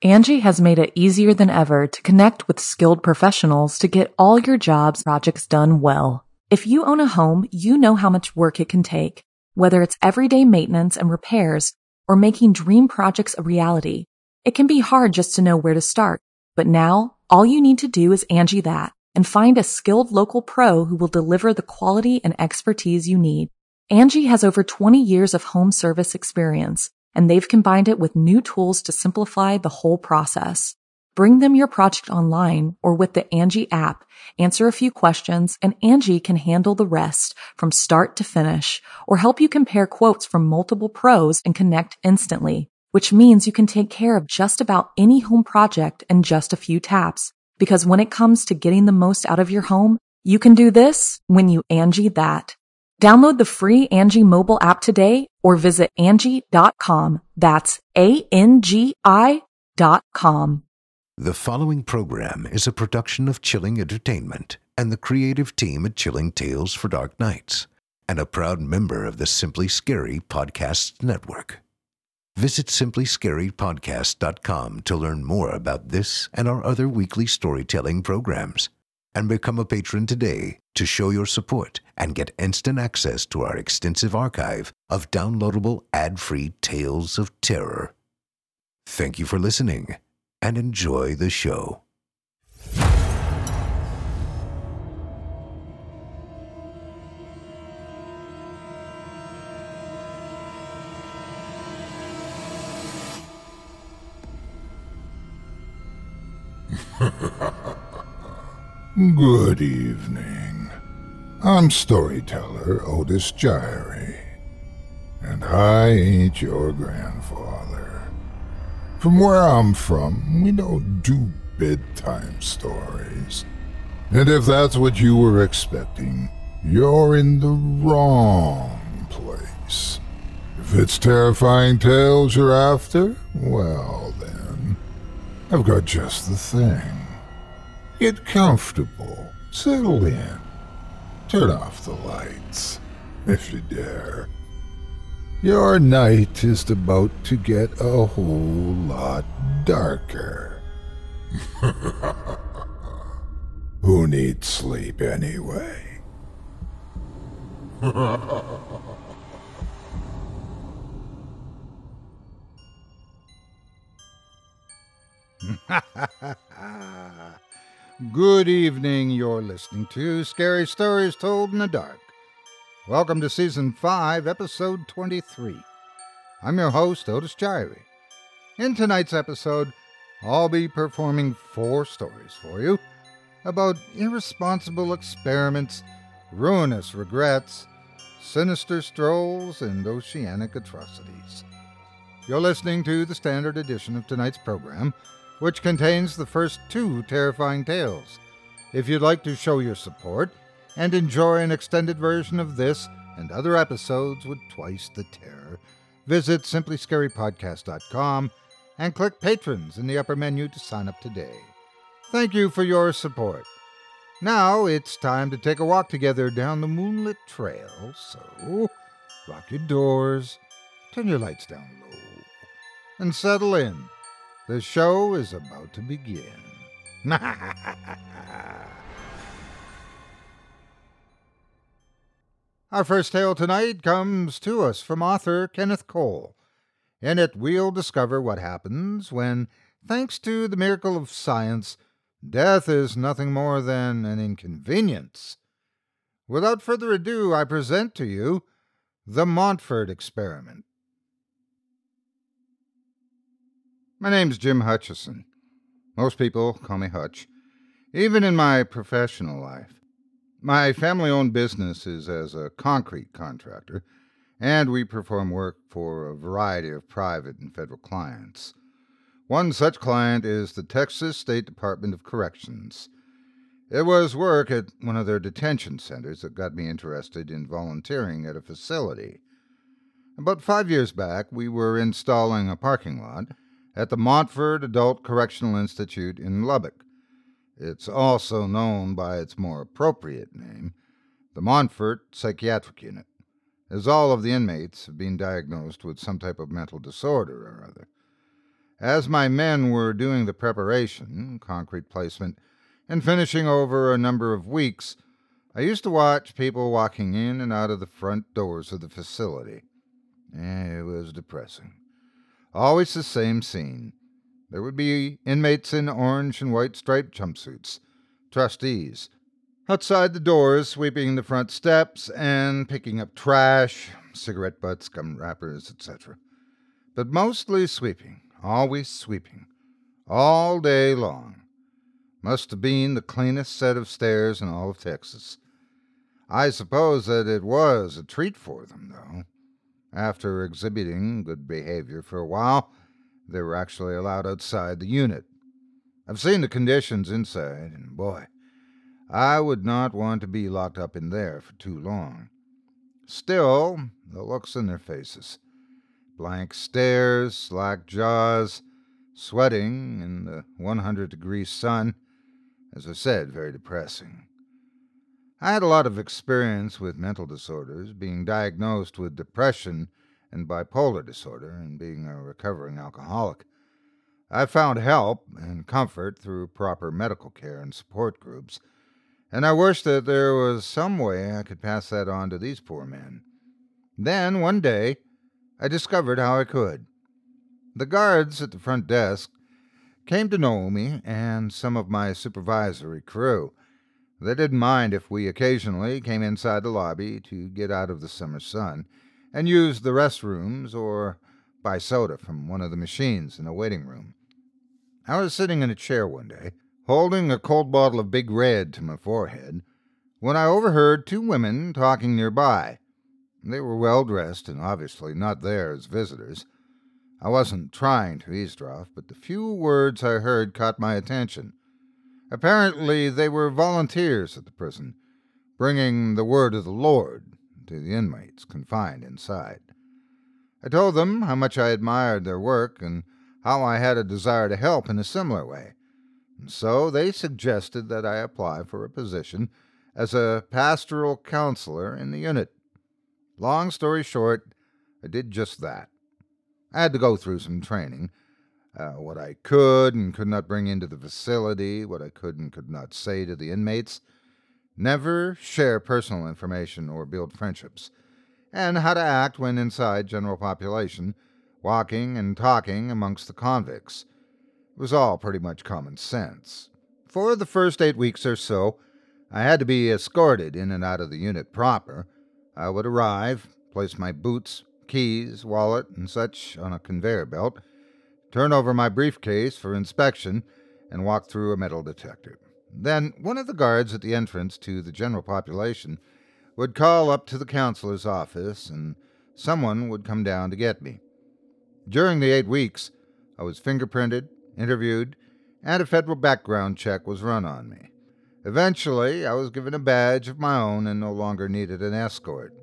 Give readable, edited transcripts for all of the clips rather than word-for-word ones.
Angie has made it easier than ever to connect with skilled professionals to get all your jobs projects done well. If you own a home, you know how much work it can take, whether it's everyday maintenance and repairs or making dream projects a reality. It can be hard just to know where to start, but now all you need to do is Angie that and find a skilled local pro who will deliver the quality and expertise you need. Angie has over 20 years of home service experience, and they've combined it with new tools to simplify the whole process. Bring them your project online or with the Angie app, answer a few questions, and Angie can handle the rest from start to finish or help you compare quotes from multiple pros and connect instantly, which means you can take care of just about any home project in just a few taps. Because when it comes to getting the most out of your home, you can do this when you Angie that. Download the free Angie mobile app today or visit Angie.com. That's ANGI.com. The following program is a production of Chilling Entertainment and the creative team at Chilling Tales for Dark Nights, and a proud member of the Simply Scary Podcasts Network. Visit simplyscarypodcast.com to learn more about this and our other weekly storytelling programs, and become a patron today to show your support and get instant access to our extensive archive of downloadable ad-free tales of terror. Thank you for listening and enjoy the show. Good evening. I'm storyteller Otis Gyrie, and I ain't your grandfather. From where I'm from, we don't do bedtime stories. And if that's what you were expecting, you're in the wrong place. If it's terrifying tales you're after, well then, I've got just the thing. Get comfortable, settle in, turn off the lights, if you dare. Your night is about to get a whole lot darker. Who needs sleep anyway? Good evening, you're listening to Scary Stories Told in the Dark. Welcome to Season 5, Episode 23. I'm your host, Otis Gyrie. In tonight's episode, I'll be performing 4 stories for you about irresponsible experiments, ruinous regrets, sinister strolls, and oceanic atrocities. You're listening to the standard edition of tonight's program, which contains the first 2 terrifying tales. If you'd like to show your support and enjoy an extended version of this and other episodes with twice the terror, visit simplyscarypodcast.com and click Patrons in the upper menu to sign up today. Thank you for your support. Now it's time to take a walk together down the moonlit trail, so lock your doors, turn your lights down low, and settle in. The show is about to begin. Our first tale tonight comes to us from author Kenneth Cole. In it, we'll discover what happens when, thanks to the miracle of science, death is nothing more than an inconvenience. Without further ado, I present to you The Montfort Experiment. My name's Jim Hutchison. Most people call me Hutch, even in my professional life. My family-owned business is as a concrete contractor, and we perform work for a variety of private and federal clients. One such client is the Texas State Department of Corrections. It was work at one of their detention centers that got me interested in volunteering at a facility. About 5 years back, we were installing a parking lot at the Montfort Adult Correctional Institute in Lubbock. It's also known by its more appropriate name, the Montfort Psychiatric Unit, as all of the inmates have been diagnosed with some type of mental disorder or other. As my men were doing the preparation, concrete placement, and finishing over a number of weeks, I used to watch people walking in and out of the front doors of the facility. It was depressing. Always the same scene. There would be inmates in orange and white striped jumpsuits, trustees, outside the doors sweeping the front steps and picking up trash, cigarette butts, gum wrappers, etc. But mostly sweeping, always sweeping, all day long. Must have been the cleanest set of stairs in all of Texas. I suppose that it was a treat for them, though. After exhibiting good behavior for a while, they were actually allowed outside the unit. I've seen the conditions inside, and boy, I would not want to be locked up in there for too long. Still, the looks in their faces. Blank stares, slack jaws, sweating in the 100-degree sun. As I said, very depressing. I had a lot of experience with mental disorders, being diagnosed with depression and bipolar disorder, and being a recovering alcoholic. I found help and comfort through proper medical care and support groups, and I wished that there was some way I could pass that on to these poor men. Then, one day, I discovered how I could. The guards at the front desk came to know me and some of my supervisory crew. They didn't mind if we occasionally came inside the lobby to get out of the summer sun and use the restrooms or buy soda from one of the machines in the waiting room. I was sitting in a chair one day, holding a cold bottle of Big Red to my forehead, when I overheard two women talking nearby. They were well-dressed and obviously not there as visitors. I wasn't trying to eavesdrop, but the few words I heard caught my attention. Apparently, they were volunteers at the prison, bringing the word of the Lord to the inmates confined inside. I told them how much I admired their work and how I had a desire to help in a similar way. And so they suggested that I apply for a position as a pastoral counselor in the unit. Long story short, I did just that. I had to go through some training, what I could and could not bring into the facility, what I could and could not say to the inmates, never share personal information or build friendships, and how to act when inside general population, walking and talking amongst the convicts. It was all pretty much common sense. For the first 8 weeks or so, I had to be escorted in and out of the unit proper. I would arrive, place my boots, keys, wallet, and such on a conveyor belt, turn over my briefcase for inspection, and walk through a metal detector. Then one of the guards at the entrance to the general population would call up to the counselor's office, and someone would come down to get me. During the 8 weeks, I was fingerprinted, interviewed, and a federal background check was run on me. Eventually, I was given a badge of my own and no longer needed an escort.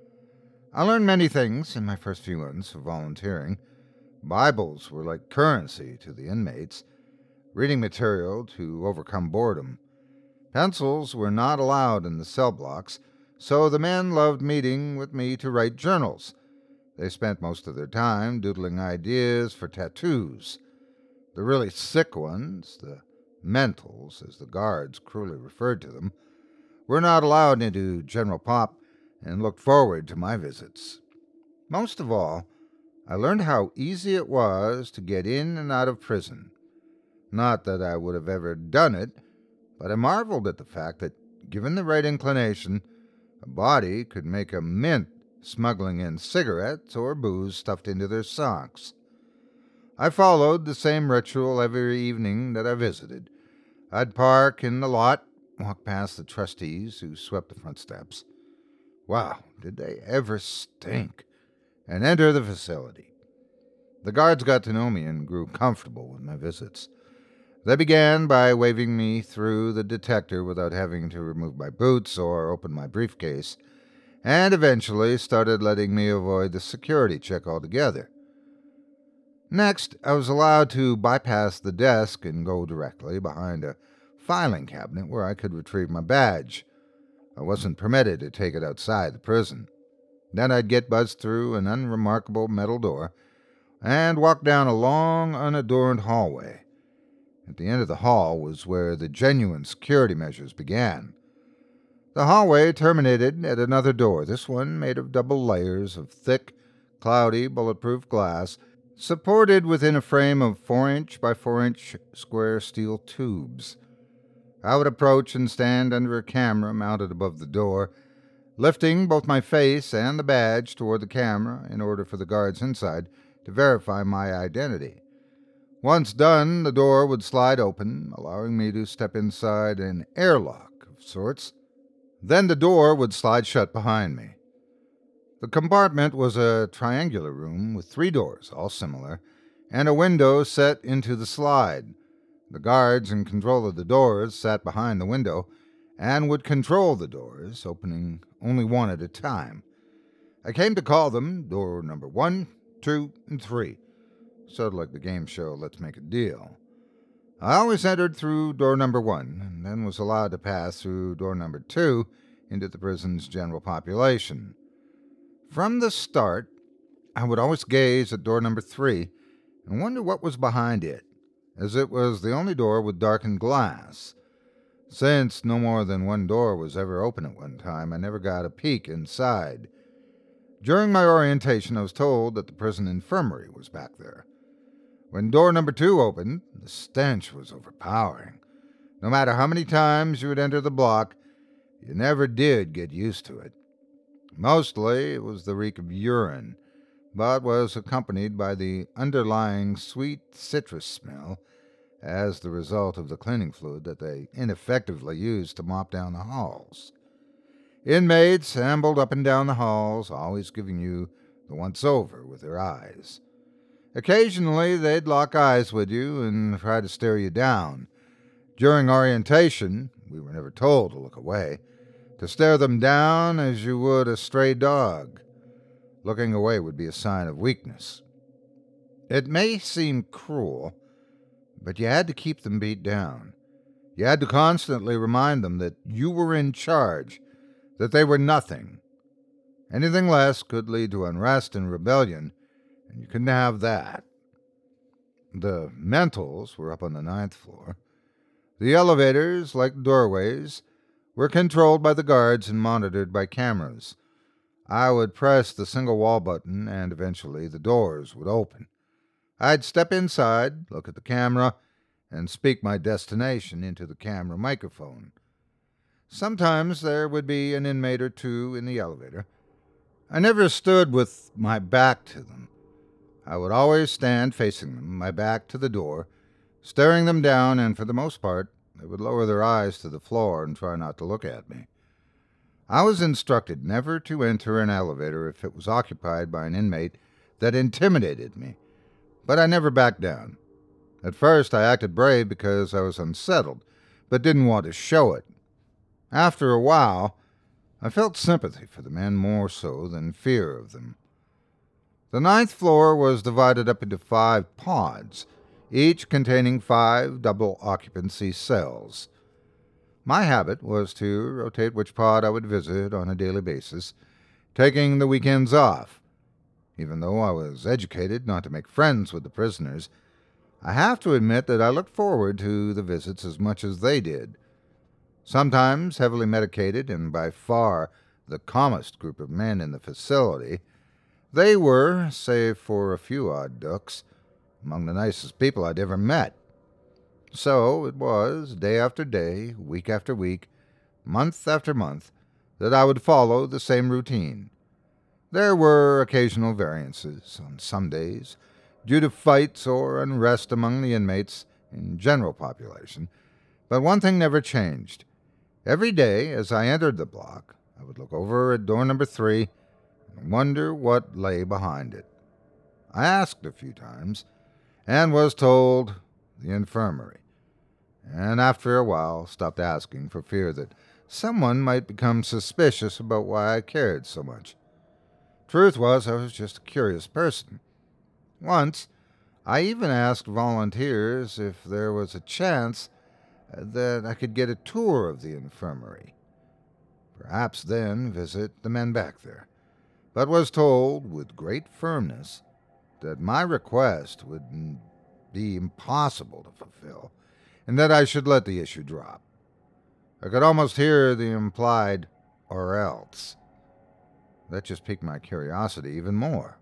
I learned many things in my first few months of volunteering. Bibles were like currency to the inmates, reading material to overcome boredom. Pencils were not allowed in the cell blocks, so the men loved meeting with me to write journals. They spent most of their time doodling ideas for tattoos. The really sick ones, the mentals, as the guards cruelly referred to them, were not allowed into general pop and looked forward to my visits. Most of all, I learned how easy it was to get in and out of prison. Not that I would have ever done it, but I marveled at the fact that, given the right inclination, a body could make a mint smuggling in cigarettes or booze stuffed into their socks. I followed the same ritual every evening that I visited. I'd park in the lot, walk past the trustees who swept the front steps. Wow, did they ever stink! And enter the facility. The guards got to know me and grew comfortable with my visits. They began by waving me through the detector without having to remove my boots or open my briefcase, and eventually started letting me avoid the security check altogether. Next, I was allowed to bypass the desk and go directly behind a filing cabinet where I could retrieve my badge. I wasn't permitted to take it outside the prison. Then I'd get buzzed through an unremarkable metal door, and walked down a long, unadorned hallway. At the end of the hall was where the genuine security measures began. The hallway terminated at another door, this one made of double layers of thick, cloudy, bulletproof glass, supported within a frame of 4-inch by 4-inch square steel tubes. I would approach and stand under a camera mounted above the door, lifting both my face and the badge toward the camera in order for the guards inside to verify my identity. Once done, the door would slide open, allowing me to step inside an airlock of sorts. Then the door would slide shut behind me. The compartment was a triangular room with 3 doors, all similar, and a window set into the slide. The guards in control of the doors sat behind the window and would control the doors, opening only one at a time. I came to call them door number 1, 2, and 3, sort of like the game show Let's Make a Deal. I always entered through door number 1, and then was allowed to pass through door number 2 into the prison's general population. From the start, I would always gaze at door number 3 and wonder what was behind it, as it was the only door with darkened glass. Since no more than one door was ever open at one time, I never got a peek inside. During my orientation, I was told that the prison infirmary was back there. When door number 2 opened, the stench was overpowering. No matter how many times you would enter the block, you never did get used to it. Mostly it was the reek of urine, but was accompanied by the underlying sweet citrus smell as the result of the cleaning fluid that they ineffectively used to mop down the halls. Inmates ambled up and down the halls, always giving you the once-over with their eyes. Occasionally they'd lock eyes with you and try to stare you down. During orientation, we were never told to look away, to stare them down as you would a stray dog. Looking away would be a sign of weakness. It may seem cruel, but you had to keep them beat down. You had to constantly remind them that you were in charge, that they were nothing. Anything less could lead to unrest and rebellion, and you couldn't have that. The mentals were up on the 9th floor. The elevators, like doorways, were controlled by the guards and monitored by cameras. I would press the single wall button, and eventually the doors would open. I'd step inside, look at the camera, and speak my destination into the camera microphone. Sometimes there would be an inmate or two in the elevator. I never stood with my back to them. I would always stand facing them, my back to the door, staring them down, and for the most part, they would lower their eyes to the floor and try not to look at me. I was instructed never to enter an elevator if it was occupied by an inmate that intimidated me, but I never backed down. At first, I acted brave because I was unsettled, but didn't want to show it. After a while, I felt sympathy for the men more so than fear of them. The 9th floor was divided up into 5 pods, each containing 5 double-occupancy cells. My habit was to rotate which pod I would visit on a daily basis, taking the weekends off. Even though I was educated not to make friends with the prisoners, I have to admit that I looked forward to the visits as much as they did. Sometimes heavily medicated and by far the calmest group of men in the facility, they were, save for a few odd ducks, among the nicest people I'd ever met. So it was, day after day, week after week, month after month, that I would follow the same routine. There were occasional variances on some days, due to fights or unrest among the inmates in general population, but one thing never changed. Every day, as I entered the block, I would look over at door number 3 and wonder what lay behind it. I asked a few times, and was told the infirmary, and after a while stopped asking for fear that someone might become suspicious about why I cared so much. Truth was, I was just a curious person. Once, I even asked volunteers if there was a chance that I could get a tour of the infirmary. Perhaps then visit the men back there, but was told with great firmness that my request would be impossible to fulfill, and that I should let the issue drop. I could almost hear the implied "or else." That just piqued my curiosity even more.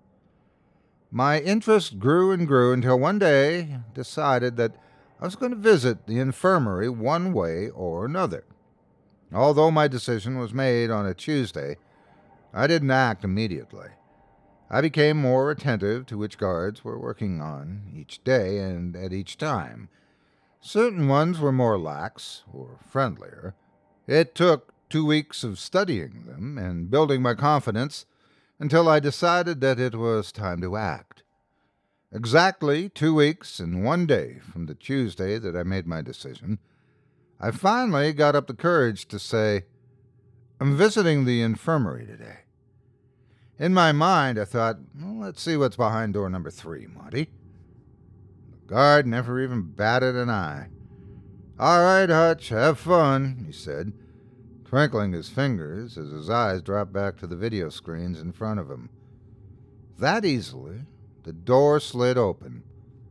My interest grew and grew until one day I decided that I was going to visit the infirmary one way or another. Although my decision was made on a Tuesday, I didn't act immediately. I became more attentive to which guards were working on each day and at each time. Certain ones were more lax or friendlier. It took 2 weeks of studying them and building my confidence until I decided that it was time to act. Exactly 2 weeks and 1 day from the Tuesday that I made my decision, I finally got up the courage to say, "I'm visiting the infirmary today." In my mind, I thought, well, let's see what's behind door number 3, Monty. The guard never even batted an eye. "All right, Hutch, have fun," he said, twinkling his fingers as his eyes dropped back to the video screens in front of him. That easily, the door slid open.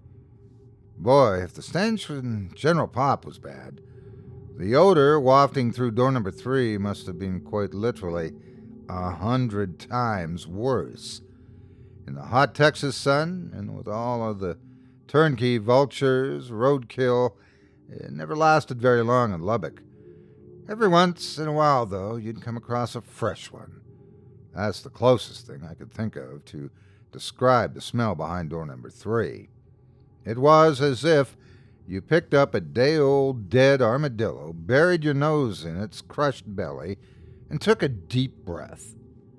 Boy, if the stench from General Pop was bad, the odor wafting through door number 3 must have been quite literally 100 times worse. In the hot Texas sun, and with all of the turnkey vultures, roadkill, it never lasted very long in Lubbock. Every once in a while, though, you'd come across a fresh one. That's the closest thing I could think of to describe the smell behind door number 3. It was as if you picked up a day-old dead armadillo, buried your nose in its crushed belly, and took a deep breath.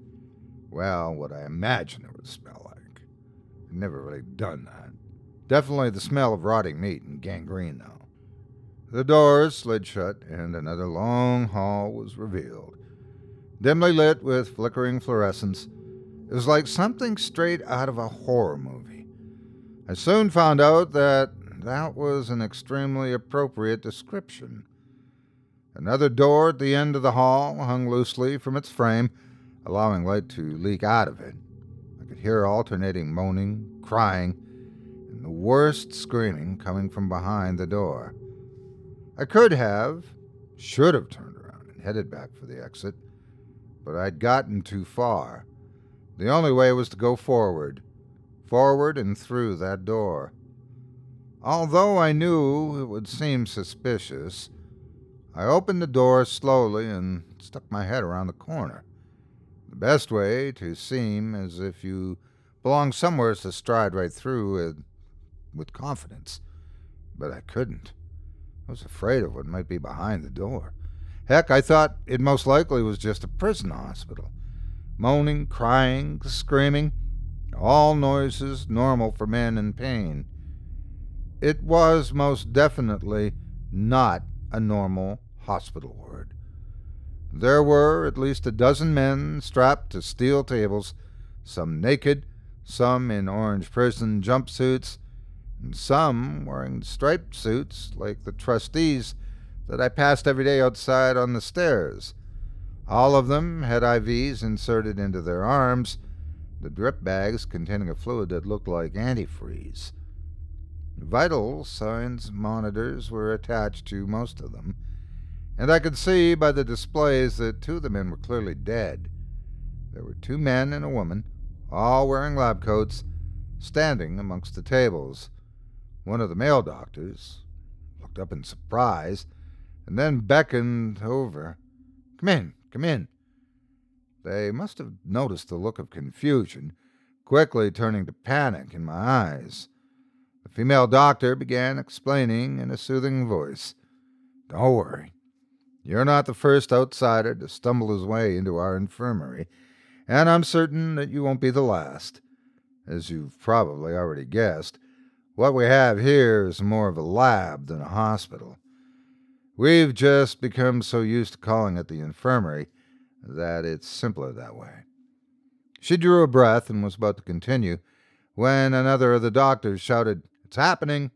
Well, what I imagined it would smell like. I'd never really done that. Definitely the smell of rotting meat and gangrene, though. The doors slid shut, and another long hall was revealed. Dimly lit with flickering fluorescence, it was like something straight out of a horror movie. I soon found out that was an extremely appropriate description. Another door at the end of the hall hung loosely from its frame, allowing light to leak out of it. I could hear alternating moaning, crying, and the worst screaming coming from behind the door. I should have turned around and headed back for the exit, but I'd gotten too far. The only way was to go forward and through that door. Although I knew it would seem suspicious, I opened the door slowly and stuck my head around the corner. The best way to seem as if you belong somewhere is to stride right through it with confidence. But I couldn't. I was afraid of what might be behind the door. Heck, I thought it most likely was just a prison hospital. Moaning, crying, screaming, all noises normal for men in pain. It was most definitely not a normal hospital ward. There were at least a dozen men strapped to steel tables, some naked, some in orange prison jumpsuits, and some wearing striped suits like the trustees that I passed every day outside on the stairs. All of them had IVs inserted into their arms, the drip bags containing a fluid that looked like antifreeze. Vital signs monitors were attached to most of them, and I could see by the displays that 2 of the men were clearly dead. There were 2 men and a woman, all wearing lab coats, standing amongst the tables. One of the male doctors looked up in surprise and then beckoned over. Come in. They must have noticed the look of confusion, quickly turning to panic in my eyes. The female doctor began explaining in a soothing voice. "Don't worry. You're not the first outsider to stumble his way into our infirmary, and I'm certain that you won't be the last. As you've probably already guessed, what we have here is more of a lab than a hospital. We've just become so used to calling it the infirmary that it's simpler that way." She drew a breath and was about to continue when another of the doctors shouted, "It's happening!"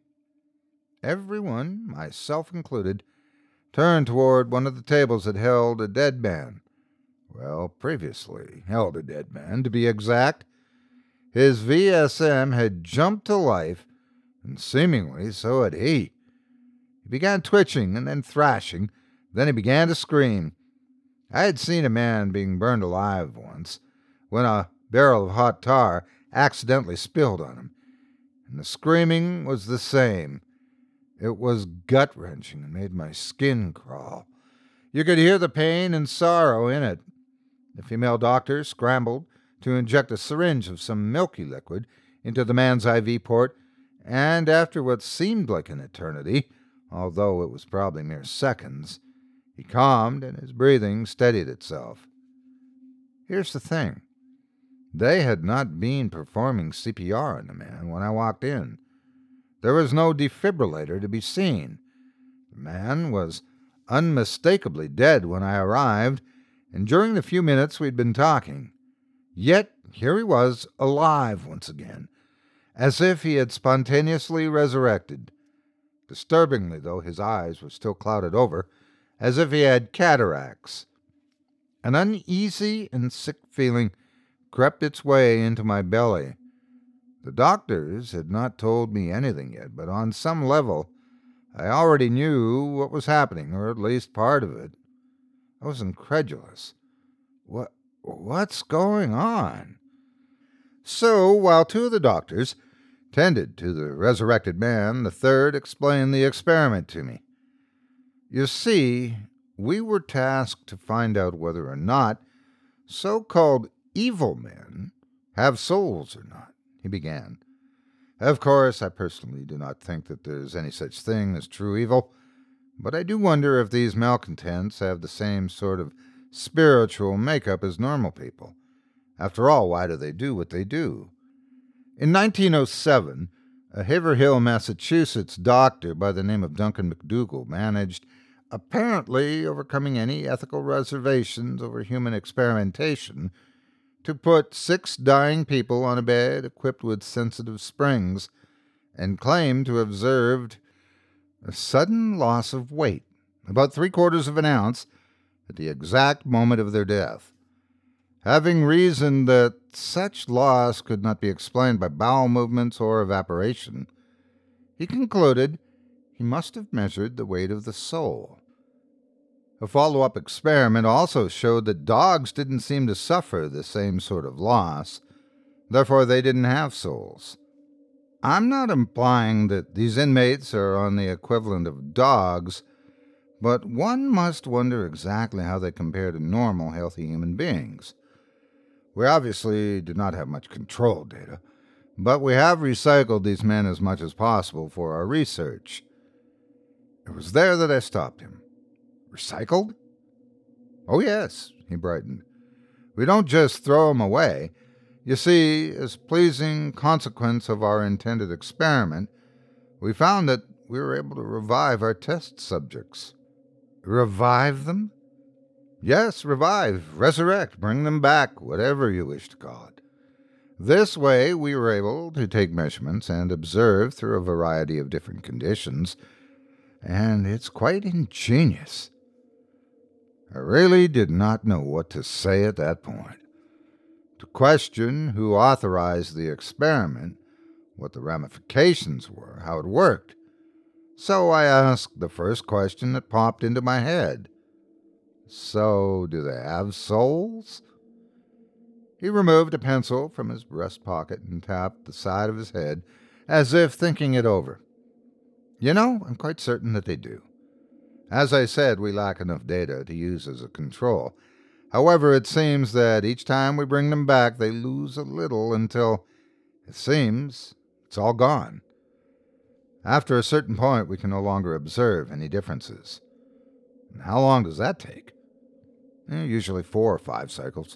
Everyone, myself included, turned toward one of the tables that held a dead man. Well, previously held a dead man, to be exact. His VSM had jumped to life, and seemingly so had he. He began twitching and then thrashing. Then he began to scream. I had seen a man being burned alive once, when a barrel of hot tar accidentally spilled on him, and the screaming was the same. It was gut-wrenching and made my skin crawl. You could hear the pain and sorrow in it. The female doctor scrambled to inject a syringe of some milky liquid into the man's IV port, and after what seemed like an eternity, although it was probably mere seconds, he calmed and his breathing steadied itself. Here's the thing. They had not been performing CPR on the man when I walked in. There was no defibrillator to be seen. The man was unmistakably dead when I arrived, and during the few minutes we'd been talking. Yet here he was, alive once again, as if he had spontaneously resurrected. Disturbingly, though, his eyes were still clouded over, as if he had cataracts. An uneasy and sick feeling crept its way into my belly. The doctors had not told me anything yet, but on some level I already knew what was happening, or at least part of it. I was incredulous. What's going on? So, while two of the doctors tended to the resurrected man, the third explained the experiment to me. You see, we were tasked to find out whether or not so-called evil men have souls or not, he began. Of course, I personally do not think that there's any such thing as true evil, but I do wonder if these malcontents have the same sort of spiritual makeup as normal people. After all, why do they do what they do? In 1907, a Haverhill, Massachusetts doctor by the name of Duncan McDougall managed, apparently overcoming any ethical reservations over human experimentation, to put 6 dying people on a bed equipped with sensitive springs, and claimed to have observed a sudden loss of weight, about 3/4 of an ounce, at the exact moment of their death. Having reasoned that such loss could not be explained by bowel movements or evaporation, he concluded he must have measured the weight of the soul. A follow-up experiment also showed that dogs didn't seem to suffer the same sort of loss, therefore they didn't have souls. I'm not implying that these inmates are on the equivalent of dogs, but one must wonder exactly how they compare to normal, healthy human beings. We obviously do not have much control data, but we have recycled these men as much as possible for our research. It was there that I stopped him. Recycled? Oh, yes, he brightened. We don't just throw them away. You see, as pleasing consequence of our intended experiment, we found that we were able to revive our test subjects. Revive them? Yes, revive, resurrect, bring them back, whatever you wish to call it. This way we were able to take measurements and observe through a variety of different conditions, and it's quite ingenious. I really did not know what to say at that point. To question who authorized the experiment, what the ramifications were, how it worked. So I asked the first question that popped into my head. So, do they have souls? He removed a pencil from his breast pocket and tapped the side of his head as if thinking it over. You know, I'm quite certain that they do. As I said, we lack enough data to use as a control. However, it seems that each time we bring them back, they lose a little until, it seems, it's all gone. After a certain point, we can no longer observe any differences. And how long does that take? Usually 4 or 5 cycles.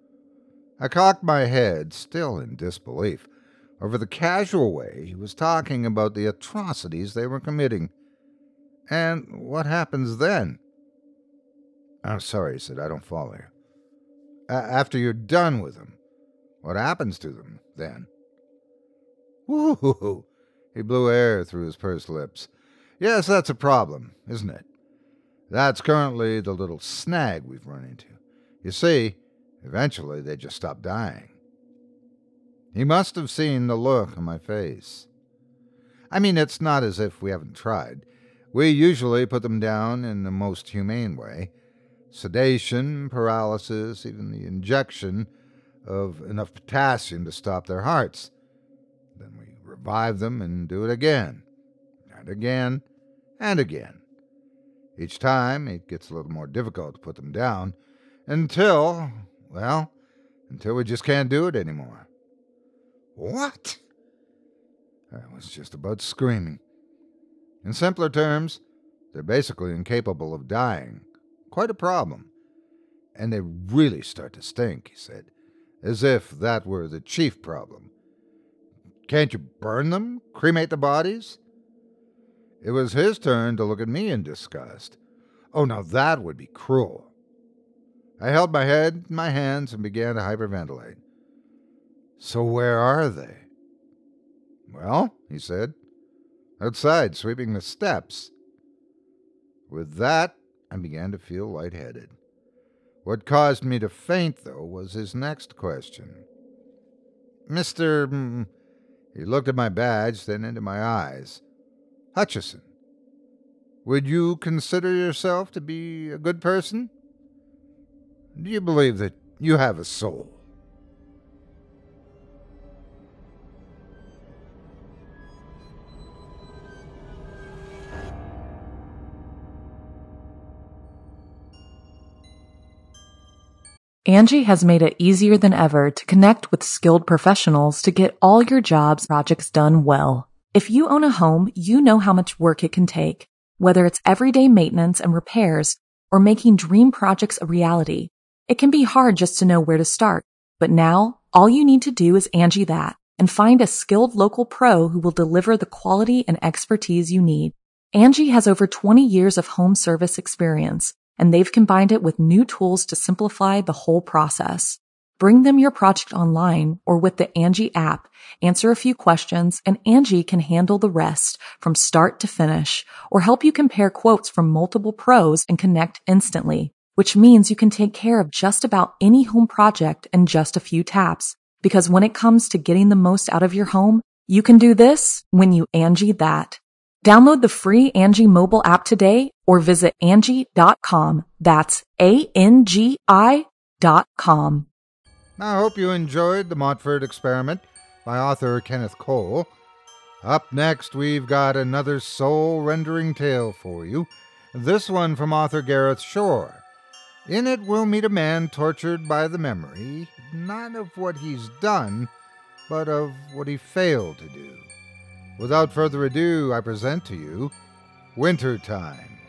I cocked my head, still in disbelief, over the casual way he was talking about the atrocities they were committing. And what happens then? I'm sorry, he said, I don't follow you. After you're done with them, what happens to them then? Woo-hoo-hoo. He blew air through his pursed lips. Yes, that's a problem, isn't it? That's currently the little snag we've run into. You see, eventually they just stop dying. He must have seen the look on my face. I mean, it's not as if we haven't tried. We usually put them down in the most humane way. Sedation, paralysis, even the injection of enough potassium to stop their hearts. Then we revive them and do it again, and again, and again. Each time it gets a little more difficult to put them down until we just can't do it anymore. What? I was just about screaming. In simpler terms, they're basically incapable of dying. Quite a problem. And they really start to stink, he said, as if that were the chief problem. Can't you burn them? Cremate the bodies? It was his turn to look at me in disgust. Oh, now that would be cruel. I held my head in my hands and began to hyperventilate. So where are they? Well, he said, outside, sweeping the steps. With that, I began to feel lightheaded. What caused me to faint, though, was his next question. Mr. He looked at my badge, then into my eyes. Hutchison, would you consider yourself to be a good person? Do you believe that you have a soul? Angie has made it easier than ever to connect with skilled professionals to get all your jobs projects done well. If you own a home, you know how much work it can take, whether it's everyday maintenance and repairs or making dream projects a reality. It can be hard just to know where to start, but now all you need to do is Angie that and find a skilled local pro who will deliver the quality and expertise you need. Angie has over 20 years of home service experience, and they've combined it with new tools to simplify the whole process. Bring them your project online or with the Angie app, answer a few questions, and Angie can handle the rest from start to finish, or help you compare quotes from multiple pros and connect instantly, which means you can take care of just about any home project in just a few taps. Because when it comes to getting the most out of your home, you can do this when you Angie that. Download the free Angie mobile app today or visit Angie.com. That's ANGI.com. I hope you enjoyed The Montfort Experiment by author Kenneth Cole. Up next, we've got another soul-rendering tale for you, this one from author Gareth Shore. In it, we'll meet a man tortured by the memory, not of what he's done, but of what he failed to do. Without further ado, I present to you Wintertime.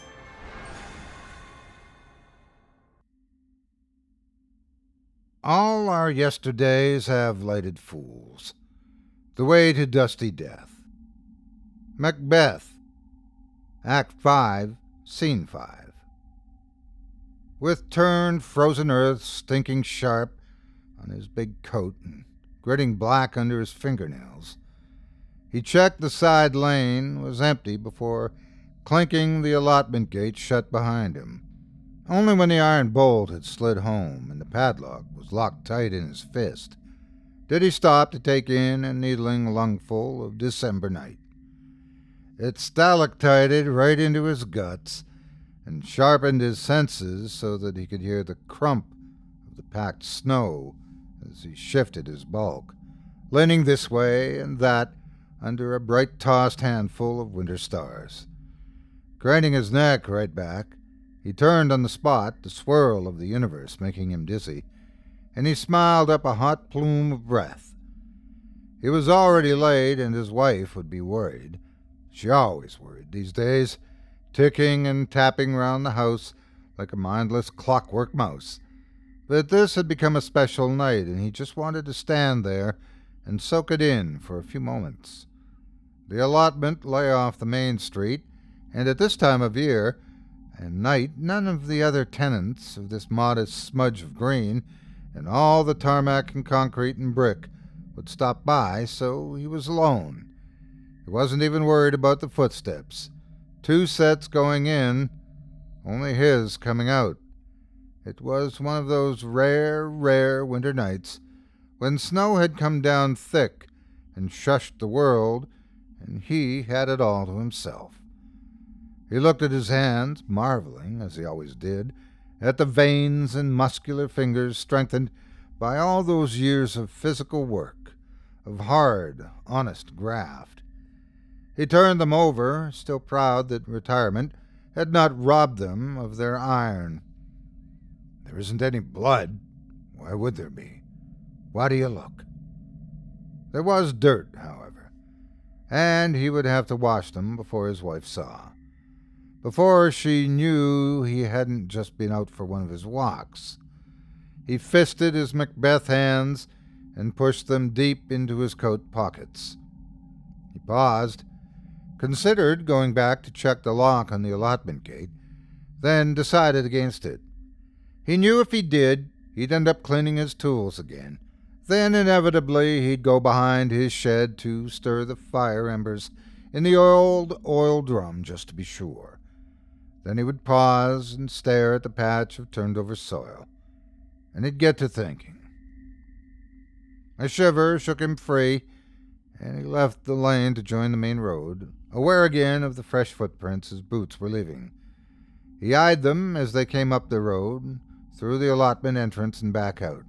All our yesterdays have lighted fools, the way to dusty death. Macbeth, Act 5, Scene 5. With turned frozen earth stinking sharp on his big coat and gritting black under his fingernails, he checked the side lane was empty before clinking the allotment gate shut behind him. Only when the iron bolt had slid home and the padlock was locked tight in his fist did he stop to take in a needling lungful of December night. It stalactited right into his guts and sharpened his senses so that he could hear the crump of the packed snow as he shifted his bulk, leaning this way and that under a bright-tossed handful of winter stars. Craning his neck right back, he turned on the spot, the swirl of the universe making him dizzy, and he smiled up a hot plume of breath. He was already late, and his wife would be worried. She always worried these days, ticking and tapping round the house like a mindless clockwork mouse. But this had become a special night, and he just wanted to stand there and soak it in for a few moments. The allotment lay off the main street, and at this time of year and night none of the other tenants of this modest smudge of green and all the tarmac and concrete and brick would stop by, so he was alone. He wasn't even worried about the footsteps. 2 sets going in, only his coming out. It was one of those rare winter nights when snow had come down thick and shushed the world, and he had it all to himself. He looked at his hands, marveling, as he always did, at the veins and muscular fingers strengthened by all those years of physical work, of hard, honest graft. He turned them over, still proud that retirement had not robbed them of their iron. There isn't any blood. Why would there be? Why do you look? There was dirt, however, and he would have to wash them before his wife saw. Before she knew he hadn't just been out for one of his walks. He fisted his Macbeth hands and pushed them deep into his coat pockets. He paused, considered going back to check the lock on the allotment gate, then decided against it. He knew if he did, he'd end up cleaning his tools again. Then, inevitably, he'd go behind his shed to stir the fire embers in the old oil drum just to be sure. Then he would pause and stare at the patch of turned-over soil, and he'd get to thinking. A shiver shook him free, and he left the lane to join the main road, aware again of the fresh footprints his boots were leaving. He eyed them as they came up the road, through the allotment entrance and back out.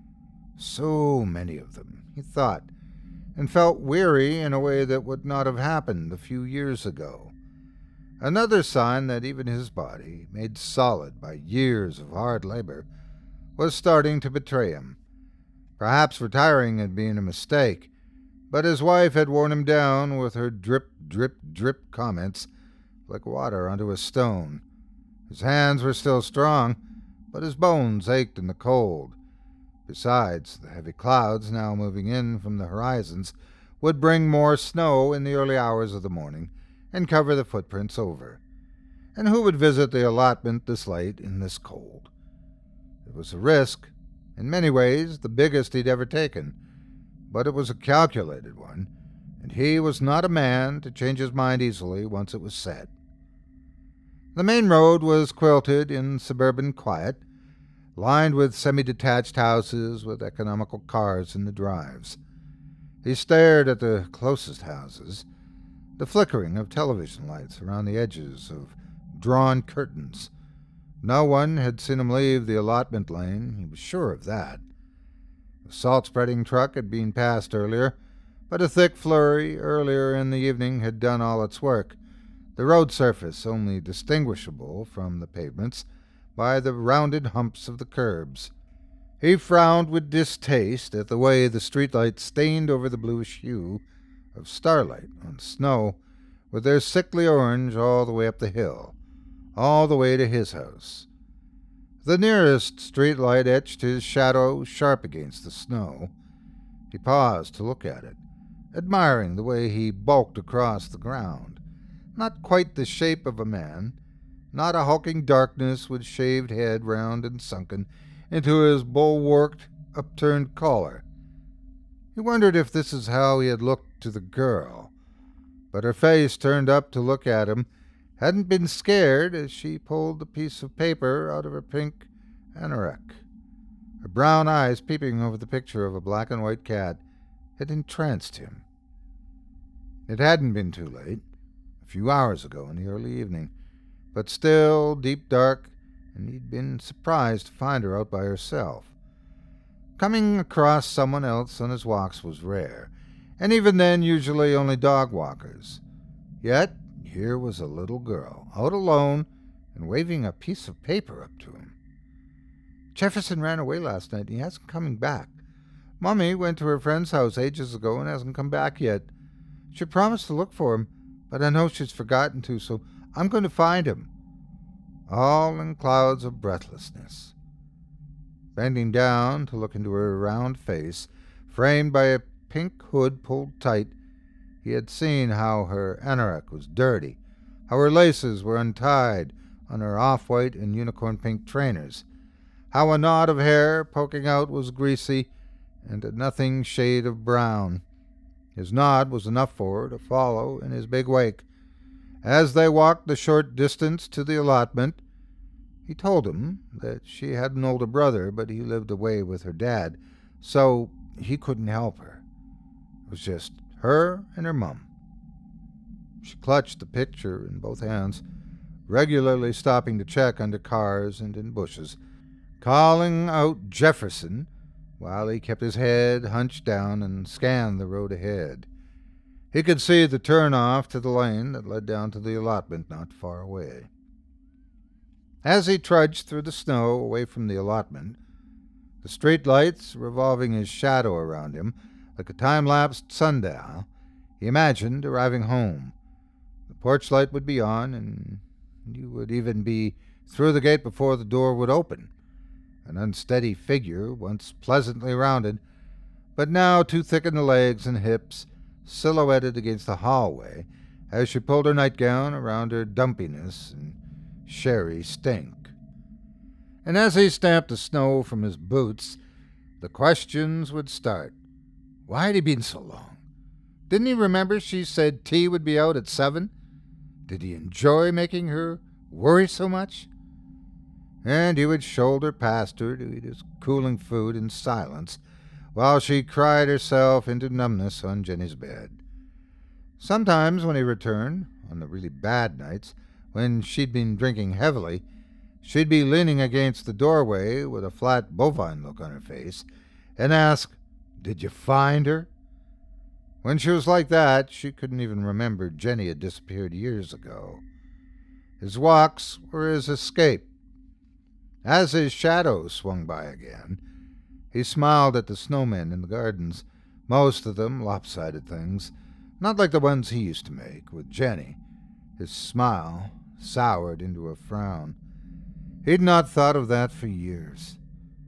So many of them, he thought, and felt weary in a way that would not have happened a few years ago. Another sign that even his body, made solid by years of hard labor, was starting to betray him. Perhaps retiring had been a mistake, but his wife had worn him down with her drip, drip, drip comments like water onto a stone. His hands were still strong, but his bones ached in the cold. Besides, the heavy clouds now moving in from the horizons would bring more snow in the early hours of the morning and cover the footprints over. And who would visit the allotment this late in this cold? It was a risk, in many ways the biggest he'd ever taken, but it was a calculated one, and he was not a man to change his mind easily once it was set. The main road was quilted in suburban quiet, lined with semi-detached houses with economical cars in the drives. He stared at the closest houses, the flickering of television lights around the edges of drawn curtains. No one had seen him leave the allotment lane, he was sure of that. The salt-spreading truck had been passed earlier, but a thick flurry earlier in the evening had done all its work, the road surface only distinguishable from the pavements by the rounded humps of the curbs. He frowned with distaste at the way the streetlights stained over the bluish hue of starlight on snow with their sickly orange all the way up the hill, all the way to his house. The nearest streetlight etched his shadow sharp against the snow. He paused to look at it, admiring the way he bulked across the ground. Not quite the shape of a man, not a hulking darkness with shaved head round and sunken into his bulwarked, upturned collar. He wondered if this is how he had looked to the girl, but her face, turned up to look at him, hadn't been scared as she pulled the piece of paper out of her pink anorak. Her brown eyes, peeping over the picture of a black and white cat, had entranced him. It hadn't been too late, a few hours ago in the early evening, but still deep dark, and he'd been surprised to find her out by herself. Coming across someone else on his walks was rare, and even then usually only dog walkers. Yet here was a little girl, out alone, and waving a piece of paper up to him. "Jefferson ran away last night, and he hasn't come back. Mummy went to her friend's house ages ago and hasn't come back yet. She promised to look for him, but I know she's forgotten to, so I'm going to find him." All in clouds of breathlessness. Bending down to look into her round face, framed by a pink hood pulled tight, he had seen how her anorak was dirty, how her laces were untied on her off-white and unicorn-pink trainers, how a knot of hair poking out was greasy and a nothing shade of brown. His nod was enough for her to follow in his big wake. As they walked the short distance to the allotment, he told him that she had an older brother, but he lived away with her dad, so he couldn't help her. It was just her and her mum. She clutched the picture in both hands, regularly stopping to check under cars and in bushes, calling out Jefferson while he kept his head hunched down and scanned the road ahead. He could see the turnoff to the lane that led down to the allotment not far away. As he trudged through the snow away from the allotment, the street lights revolving his shadow around him like a time-lapsed sundial, he imagined arriving home. The porch light would be on, and you would even be through the gate before the door would open. An unsteady figure, once pleasantly rounded, but now too thick in the legs and hips, silhouetted against the hallway as she pulled her nightgown around her dumpiness and sherry stink. And as he stamped the snow from his boots, the questions would start. Why had he been so long? Didn't he remember she said tea would be out at 7? Did he enjoy making her worry so much? And he would shoulder past her to eat his cooling food in silence while she cried herself into numbness on Jenny's bed. Sometimes when he returned, on the really bad nights, when she'd been drinking heavily, she'd be leaning against the doorway with a flat bovine look on her face and ask, "Did you find her?" When she was like that, she couldn't even remember Jenny had disappeared years ago. His walks were his escape. As his shadow swung by again, he smiled at the snowmen in the gardens, most of them lopsided things, not like the ones he used to make with Jenny. His smile soured into a frown. He'd not thought of that for years.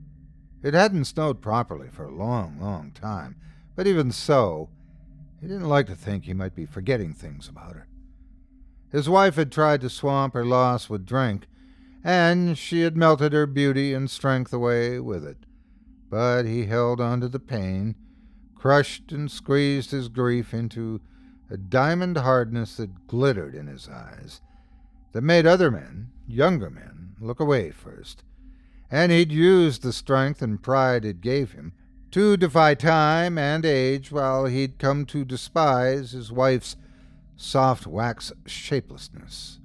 It hadn't snowed properly for a long, long time, but even so, he didn't like to think he might be forgetting things about her. His wife had tried to swamp her loss with drink, and she had melted her beauty and strength away with it. But he held on to the pain, crushed and squeezed his grief into a diamond hardness that glittered in his eyes, that made other men, younger men, look away first. And he'd used the strength and pride it gave him to defy time and age, while he'd come to despise his wife's soft wax shapelessness.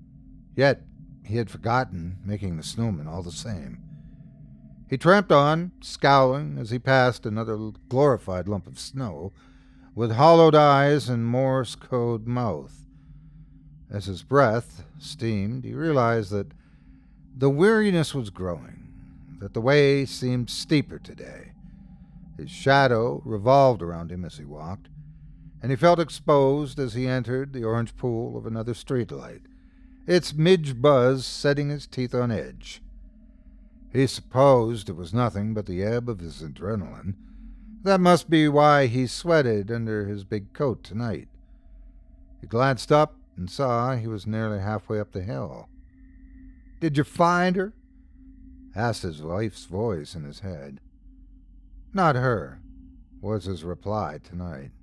Yet he had forgotten making the snowman all the same. He tramped on, scowling as he passed another glorified lump of snow, with hollowed eyes and Morse code mouth. As his breath steamed, he realized that the weariness was growing, that the way seemed steeper today. His shadow revolved around him as he walked, and he felt exposed as he entered the orange pool of another streetlight, its midge buzz setting his teeth on edge. He supposed it was nothing but the ebb of his adrenaline. That must be why he sweated under his big coat tonight. He glanced up and saw he was nearly halfway up the hill. "Did you find her?" asked his wife's voice in his head. "Not her," was his reply tonight.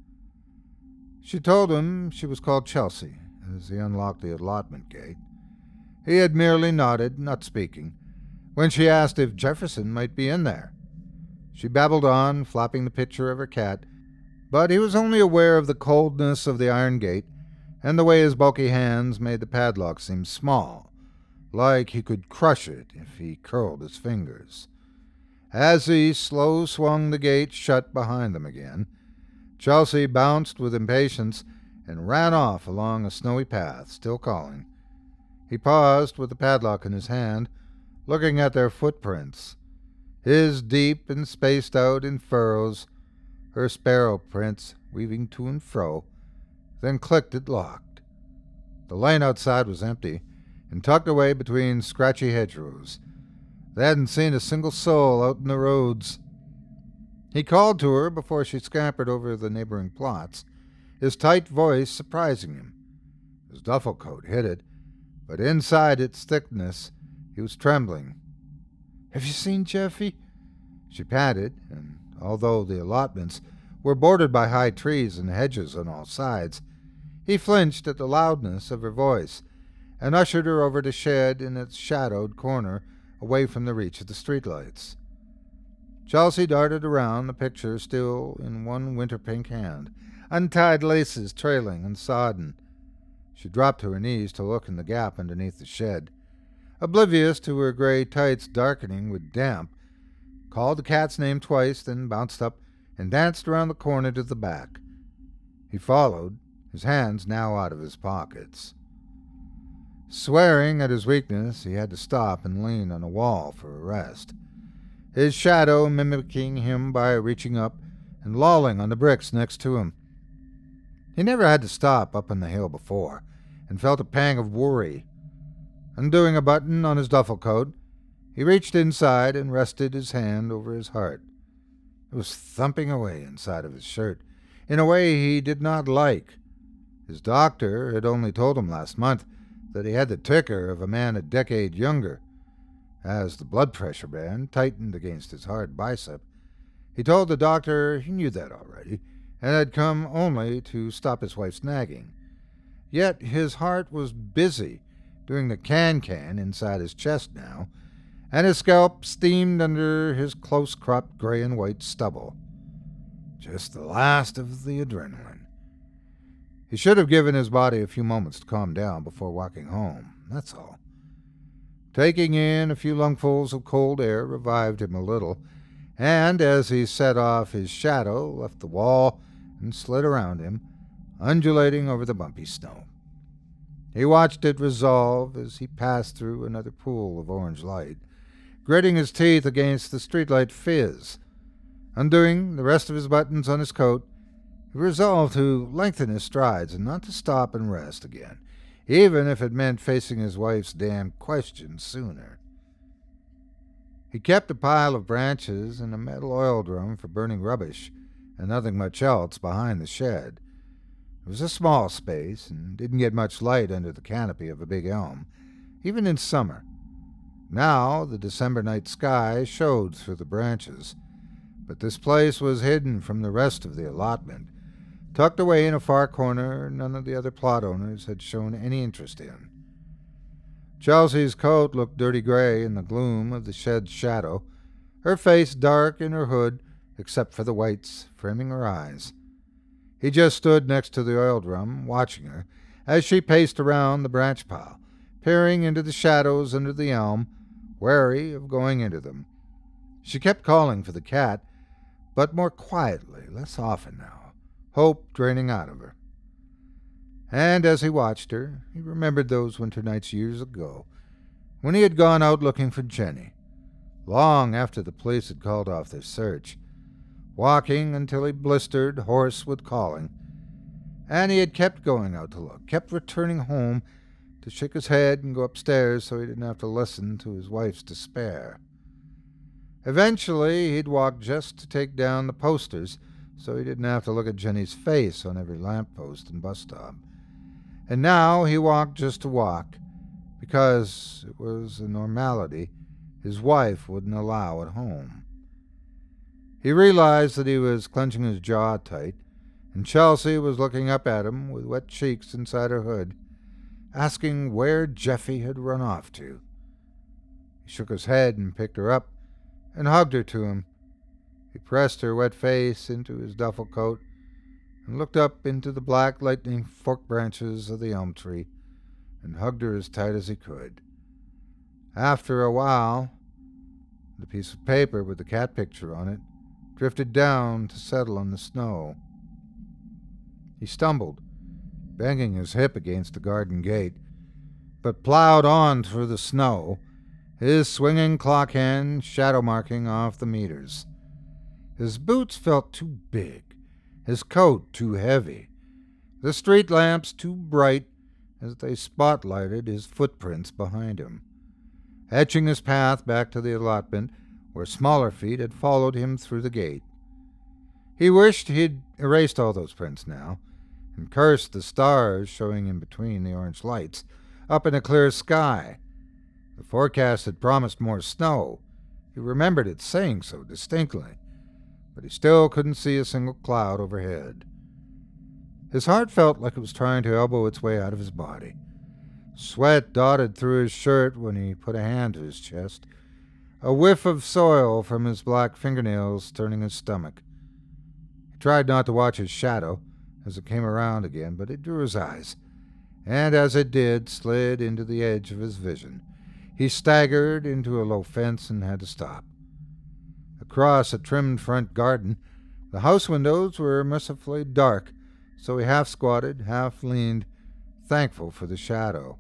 She told him she was called Chelsea as he unlocked the allotment gate. He had merely nodded, not speaking, when she asked if Jefferson might be in there. She babbled on, flapping the picture of her cat, but he was only aware of the coldness of the iron gate and the way his bulky hands made the padlock seem small, like he could crush it if he curled his fingers. As he slow swung the gate shut behind them again, Chelsea bounced with impatience and ran off along a snowy path, still calling. He paused with the padlock in his hand, looking at their footprints, his deep and spaced out in furrows, her sparrow prints weaving to and fro, then clicked it locked. The lane outside was empty and tucked away between scratchy hedgerows. They hadn't seen a single soul out in the roads. He called to her before she scampered over the neighboring plots, his tight voice surprising him. His duffel coat hid it, but inside its thickness he was trembling. "Have you seen Jeffy?" She panted, and although the allotments were bordered by high trees and hedges on all sides, he flinched at the loudness of her voice and ushered her over to shed in its shadowed corner away from the reach of the streetlights. Chelsea darted around, the picture still in one winter-pink hand, untied laces trailing and sodden. She dropped to her knees to look in the gap underneath the shed. Oblivious to her gray tights darkening with damp, called the cat's name twice, then bounced up and danced around the corner to the back. He followed, his hands now out of his pockets. Swearing at his weakness, he had to stop and lean on a wall for a rest, his shadow mimicking him by reaching up and lolling on the bricks next to him. He never had to stop up on the hill before, and felt a pang of worry. Undoing a button on his duffel coat, he reached inside and rested his hand over his heart. It was thumping away inside of his shirt, in a way he did not like. His doctor had only told him last month that he had the ticker of a man a decade younger. As the blood pressure band tightened against his hard bicep, he told the doctor he knew that already, and had come only to stop his wife's nagging. Yet his heart was busy doing the can-can inside his chest now, and his scalp steamed under his close-cropped gray and white stubble. Just the last of the adrenaline. He should have given his body a few moments to calm down before walking home, that's all. Taking in a few lungfuls of cold air revived him a little, and as he set off, his shadow left the wall and slid around him, undulating over the bumpy snow. He watched it resolve as he passed through another pool of orange light, gritting his teeth against the streetlight fizz. Undoing the rest of his buttons on his coat, he resolved to lengthen his strides and not to stop and rest again, even if it meant facing his wife's damned questions sooner. He kept a pile of branches and a metal oil drum for burning rubbish and nothing much else behind the shed. It was a small space and didn't get much light under the canopy of a big elm, even in summer. Now the December night sky showed through the branches, but this place was hidden from the rest of the allotment, tucked away in a far corner none of the other plot owners had shown any interest in. Chelsea's coat looked dirty gray in the gloom of the shed's shadow, her face dark in her hood except for the whites framing her eyes. He just stood next to the oil drum, watching her as she paced around the branch pile, peering into the shadows under the elm, wary of going into them. She kept calling for the cat, but more quietly, less often now, hope draining out of her. And as he watched her, he remembered those winter nights years ago, when he had gone out looking for Jenny, long after the police had called off their search, walking until he blistered, hoarse with calling. And he had kept going out to look, kept returning home to shake his head and go upstairs so he didn't have to listen to his wife's despair. Eventually, he'd walk just to take down the posters so he didn't have to look at Jenny's face on every lamppost and bus stop. And now he walked just to walk, because it was a normality his wife wouldn't allow at home. He realized that he was clenching his jaw tight, and Chelsea was looking up at him with wet cheeks inside her hood, asking where Jeffy had run off to. He shook his head and picked her up and hugged her to him. He pressed her wet face into his duffel coat and looked up into the black lightning forked branches of the elm tree and hugged her as tight as he could. After a while, the piece of paper with the cat picture on it drifted down to settle on the snow. He stumbled, banging his hip against the garden gate, but plowed on through the snow, his swinging clock hand shadow marking off the meters. His boots felt too big, his coat too heavy, the street lamps too bright as they spotlighted his footprints behind him, etching his path back to the allotment where smaller feet had followed him through the gate. He wished he'd erased all those prints now, and cursed the stars showing in between the orange lights, up in a clear sky. The forecast had promised more snow. He remembered it saying so distinctly, but he still couldn't see a single cloud overhead. His heart felt like it was trying to elbow its way out of his body. Sweat dotted through his shirt when he put a hand to his chest, a whiff of soil from his black fingernails turning his stomach. He tried not to watch his shadow as it came around again, but it drew his eyes, and as it did, slid into the edge of his vision. He staggered into a low fence and had to stop. Across a trimmed front garden, the house windows were mercifully dark, so he half squatted, half leaned, thankful for the shadow.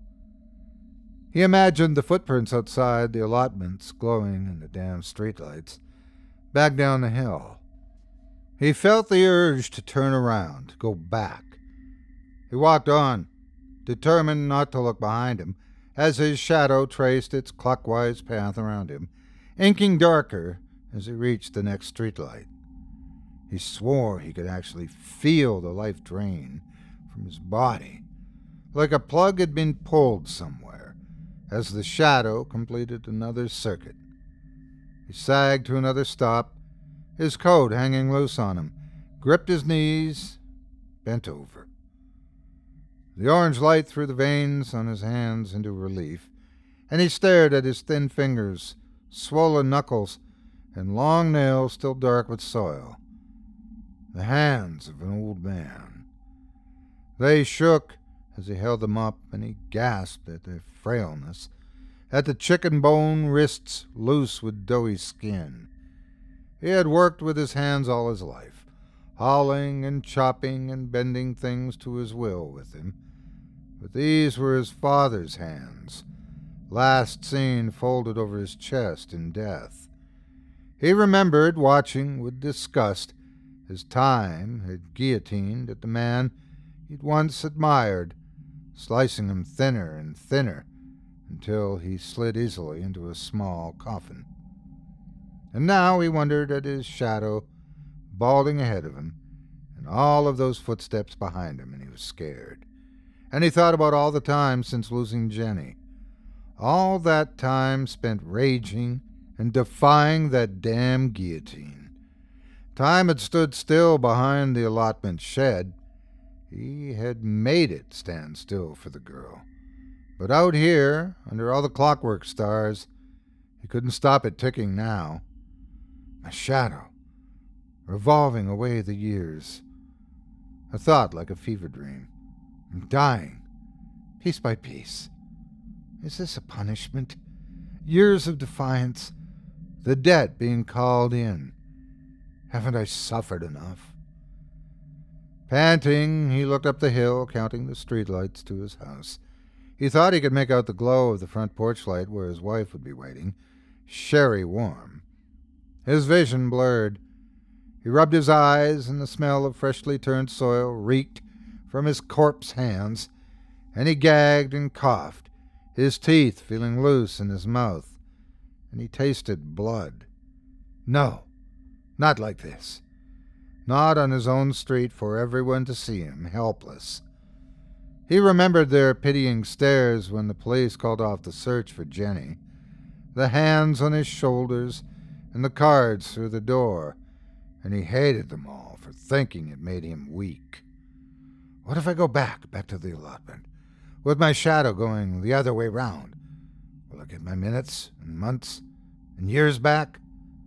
He imagined the footprints outside the allotments glowing in the damn streetlights, back down the hill. He felt the urge to turn around, go back. He walked on, determined not to look behind him, as his shadow traced its clockwise path around him, inking darker as he reached the next streetlight. He swore he could actually feel the life drain from his body, like a plug had been pulled somewhere, as the shadow completed another circuit. He sagged to another stop, his coat hanging loose on him, gripped his knees, bent over. The orange light threw the veins on his hands into relief, and he stared at his thin fingers, swollen knuckles, and long nails still dark with soil. The hands of an old man. They shook as he held them up, and he gasped at their frailness, at the chicken bone wrists loose with doughy skin. He had worked with his hands all his life, hauling and chopping and bending things to his will with him. But these were his father's hands, last seen folded over his chest in death. He remembered watching with disgust as time had guillotined at the man he'd once admired, slicing him thinner and thinner until he slid easily into a small coffin. And now he wondered at his shadow balding ahead of him and all of those footsteps behind him, and he was scared. And he thought about all the time since losing Jenny. All that time spent raging and defying that damn guillotine. Time had stood still behind the allotment shed. He had made it stand still for the girl. But out here, under all the clockwork stars, he couldn't stop it ticking now. A shadow, revolving away the years. A thought like a fever dream. I'm dying, piece by piece. Is this a punishment? Years of defiance, the debt being called in. Haven't I suffered enough? Panting, he looked up the hill, counting the streetlights to his house. He thought he could make out the glow of the front porch light where his wife would be waiting, sherry warm. His vision blurred. He rubbed his eyes, and the smell of freshly turned soil reeked from his corpse hands, and he gagged and coughed, his teeth feeling loose in his mouth, and he tasted blood. No, not like this. Not on his own street for everyone to see him, helpless. He remembered their pitying stares when the police called off the search for Jenny, the hands on his shoulders and the cards through the door, and he hated them all for thinking it made him weak. What if I go back to the allotment, with my shadow going the other way round? Will I get my minutes and months and years back?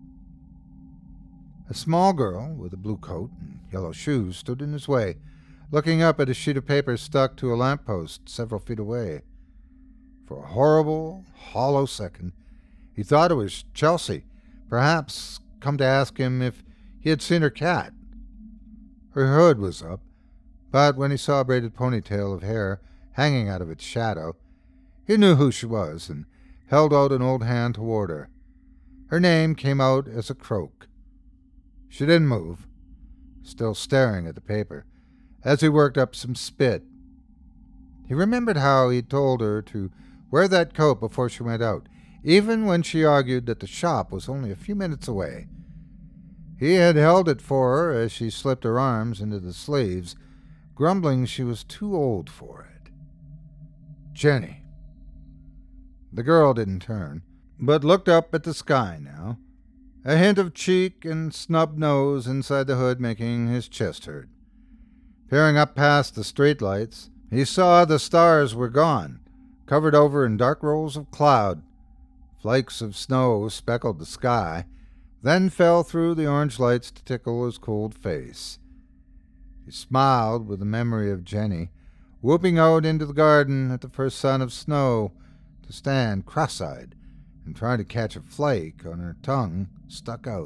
A small girl with a blue coat and yellow shoes stood in his way, looking up at a sheet of paper stuck to a lamppost several feet away. For a horrible, hollow second, he thought it was Chelsea, perhaps come to ask him if he had seen her cat. Her hood was up, but when he saw a braided ponytail of hair hanging out of its shadow, he knew who she was and held out an old hand toward her. Her name came out as a croak. She didn't move, still staring at the paper, as he worked up some spit. He remembered how he'd told her to wear that coat before she went out, even when she argued that the shop was only a few minutes away. He had held it for her as she slipped her arms into the sleeves, grumbling she was too old for it. Jenny. The girl didn't turn, but looked up at the sky now, a hint of cheek and snub nose inside the hood making his chest hurt. Peering up past the streetlights, he saw the stars were gone, covered over in dark rolls of cloud, Flakes of snow speckled the sky, then fell through the orange lights to tickle his cold face. He smiled with the memory of Jenny, whooping out into the garden at the first sign of snow to stand cross-eyed and try to catch a flake on her tongue stuck out.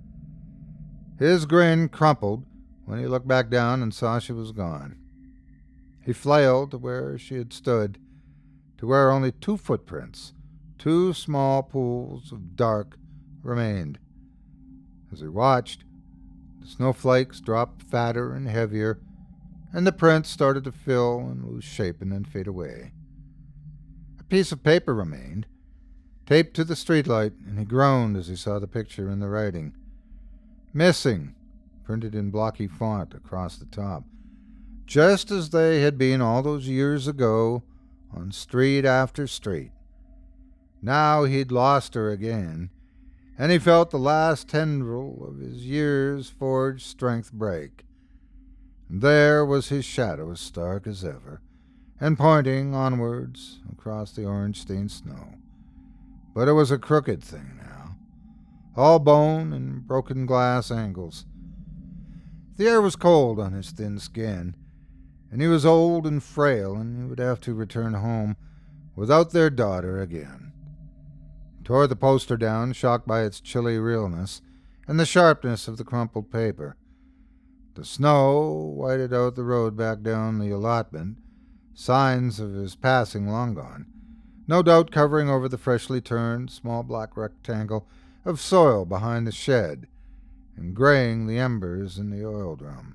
His grin crumpled when he looked back down and saw she was gone. He flailed to where she had stood, to where only 2 footprints, 2 small pools of dark, remained. As he watched, the snowflakes dropped fatter and heavier, and the prints started to fill and lose shape and then fade away. A piece of paper remained, taped to the streetlight, and he groaned as he saw the picture and the writing. Missing, printed in blocky font across the top, just as they had been all those years ago on street after street. Now he'd lost her again, and he felt the last tendril of his years' forged strength break. And there was his shadow as stark as ever, and pointing onwards across the orange-stained snow. But it was a crooked thing now, all bone and broken glass angles. The air was cold on his thin skin, and he was old and frail, and he would have to return home without their daughter again. He tore the poster down, shocked by its chilly realness and the sharpness of the crumpled paper. The snow whited out the road back down the allotment, signs of his passing long gone, no doubt covering over the freshly turned small black rectangle of soil behind the shed, and graying the embers in the oil drum.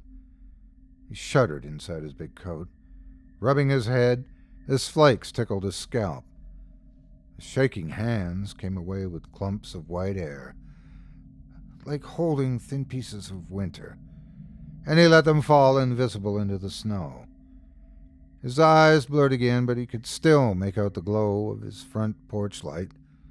He shuddered inside his big coat, rubbing his head as flakes tickled his scalp. His shaking hands came away with clumps of white hair, like holding thin pieces of winter, and he let them fall invisible into the snow. His eyes blurred again, but he could still make out the glow of his front porch light.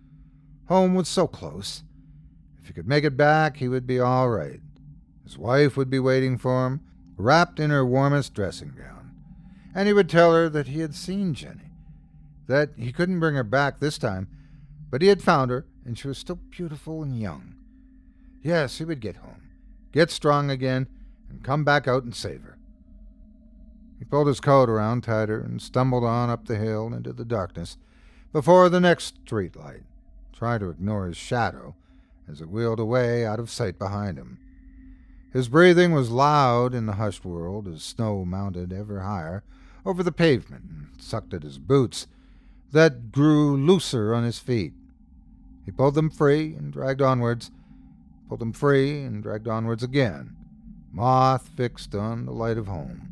Home was so close. If he could make it back, he would be all right. His wife would be waiting for him, wrapped in her warmest dressing gown, and he would tell her that he had seen Jenny, that he couldn't bring her back this time, but he had found her, and she was still beautiful and young. Yes, he would get home, get strong again, and come back out and save her. He pulled his coat around tighter and stumbled on up the hill into the darkness before the next street light, trying to ignore his shadow as it wheeled away out of sight behind him. His breathing was loud in the hushed world as snow mounted ever higher over the pavement and sucked at his boots that grew looser on his feet. He pulled them free and dragged onwards, pulled them free and dragged onwards again, moth fixed on the light of home.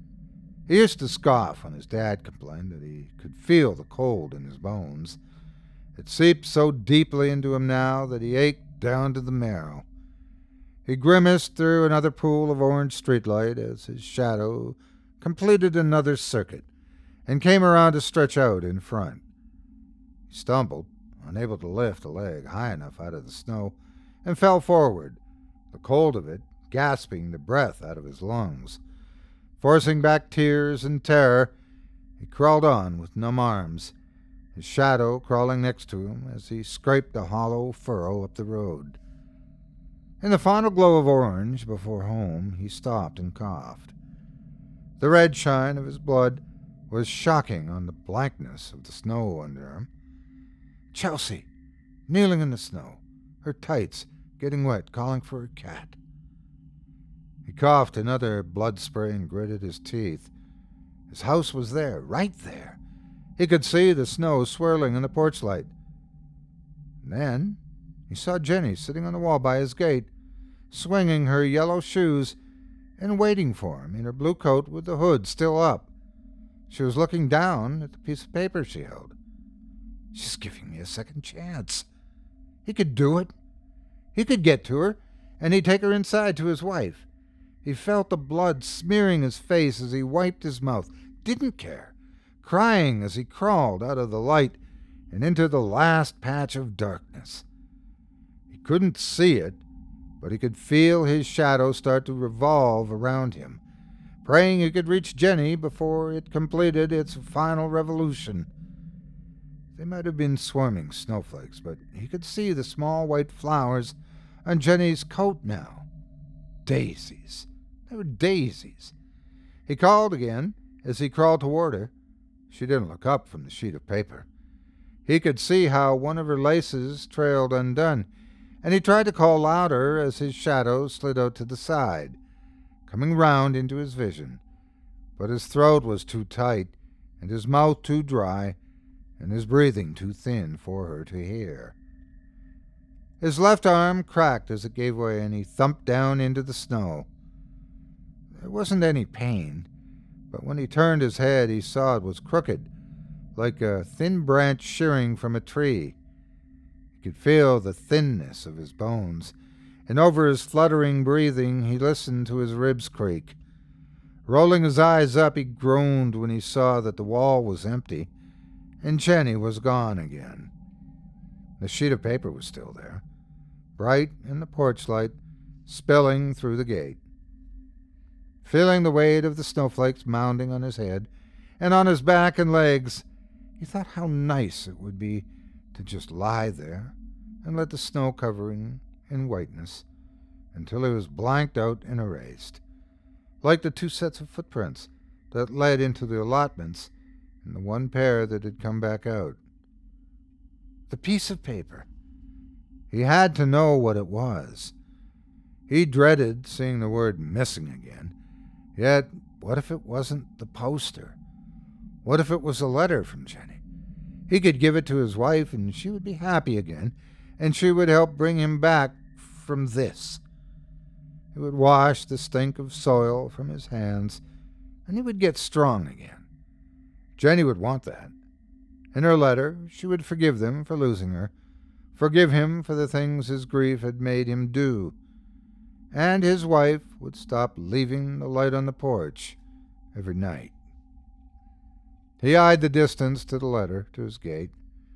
He used to scoff when his dad complained that he could feel the cold in his bones. It seeped so deeply into him now that he ached down to the marrow. He grimaced through another pool of orange streetlight as his shadow completed another circuit and came around to stretch out in front. He stumbled, unable to lift a leg high enough out of the snow, and fell forward, the cold of it gasping the breath out of his lungs. Forcing back tears and terror, he crawled on with numb arms, his shadow crawling next to him as he scraped a hollow furrow up the road. In the final glow of orange before home, he stopped and coughed. The red shine of his blood was shocking on the blankness of the snow under him. Chelsea, kneeling in the snow, her tights getting wet, calling for her cat. He coughed another blood spray and gritted his teeth. His house was there, right there. He could see the snow swirling in the porch light. And then he saw Jenny sitting on the wall by his gate, swinging her yellow shoes and waiting for him in her blue coat with the hood still up. She was looking down at the piece of paper she held. She's giving me a second chance. He could do it. He could get to her, and he'd take her inside to his wife. He felt the blood smearing his face as he wiped his mouth, didn't care, crying as he crawled out of the light and into the last patch of darkness. He couldn't see it, but he could feel his shadow start to revolve around him, praying he could reach Jenny before it completed its final revolution. They might have been swarming snowflakes, but he could see the small white flowers on Jenny's coat now. Daisies. They were daisies. He called again as he crawled toward her. She didn't look up from the sheet of paper. He could see how one of her laces trailed undone, and he tried to call louder as his shadow slid out to the side, coming round into his vision. But his throat was too tight, and his mouth too dry, and his breathing too thin for her to hear. His left arm cracked as it gave way, and he thumped down into the snow. There wasn't any pain, but when he turned his head, he saw it was crooked, like a thin branch shearing from a tree. He could feel the thinness of his bones, and over his fluttering breathing he listened to his ribs creak. Rolling his eyes up, he groaned when he saw that the wall was empty, and Jenny was gone again. The sheet of paper was still there, bright in the porch light, spilling through the gate. Feeling the weight of the snowflakes mounding on his head and on his back and legs, he thought how nice it would be to just lie there and let the snow cover him in whiteness until he was blanked out and erased, like the 2 sets of footprints that led into the allotments and the 1 pair that had come back out. The piece of paper. He had to know what it was. He dreaded seeing the word missing again. Yet, what if it wasn't the poster? What if it was a letter from Jenny? He could give it to his wife, and she would be happy again, and she would help bring him back from this. It would wash the stink of soil from his hands, and he would get strong again. Jenny would want that. In her letter, she would forgive them for losing her, forgive him for the things his grief had made him do, and his wife would stop leaving the light on the porch every night. He eyed the distance to the letter, to his gate.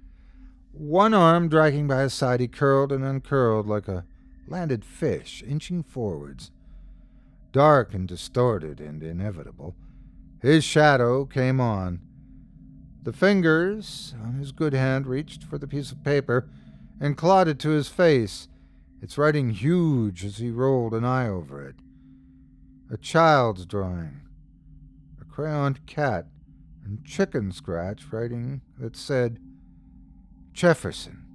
1 arm dragging by his side, he curled and uncurled like a landed fish, inching forwards. Dark and distorted and inevitable, his shadow came on. The fingers on his good hand reached for the piece of paper and clawed it to his face, its writing huge as he rolled an eye over it. A child's drawing, a crayoned cat, and chicken scratch writing that said, Jefferson.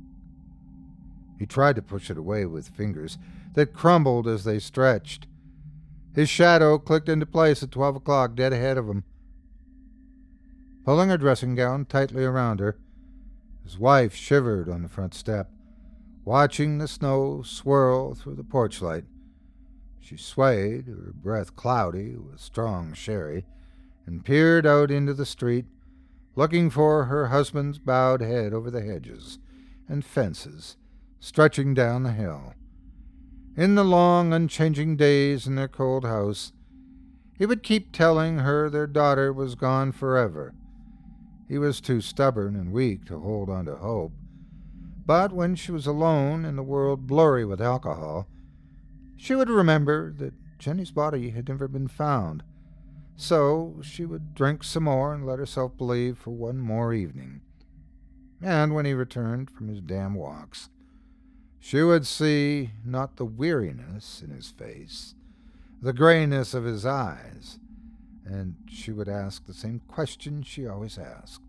He tried to push it away with fingers that crumbled as they stretched. His shadow clicked into place at 12 o'clock, dead ahead of him. Pulling her dressing gown tightly around her, his wife shivered on the front step, watching the snow swirl through the porch light. She swayed, her breath cloudy with strong sherry, and peered out into the street, looking for her husband's bowed head over the hedges and fences stretching down the hill. In the long, unchanging days in their cold house, he would keep telling her their daughter was gone forever. He was too stubborn and weak to hold on to hope. But when she was alone in the world blurry with alcohol, she would remember that Jenny's body had never been found. So she would drink some more and let herself believe for 1 more evening. And when he returned from his damn walks, she would see not the weariness in his face, the grayness of his eyes, and she would ask the same question she always asked.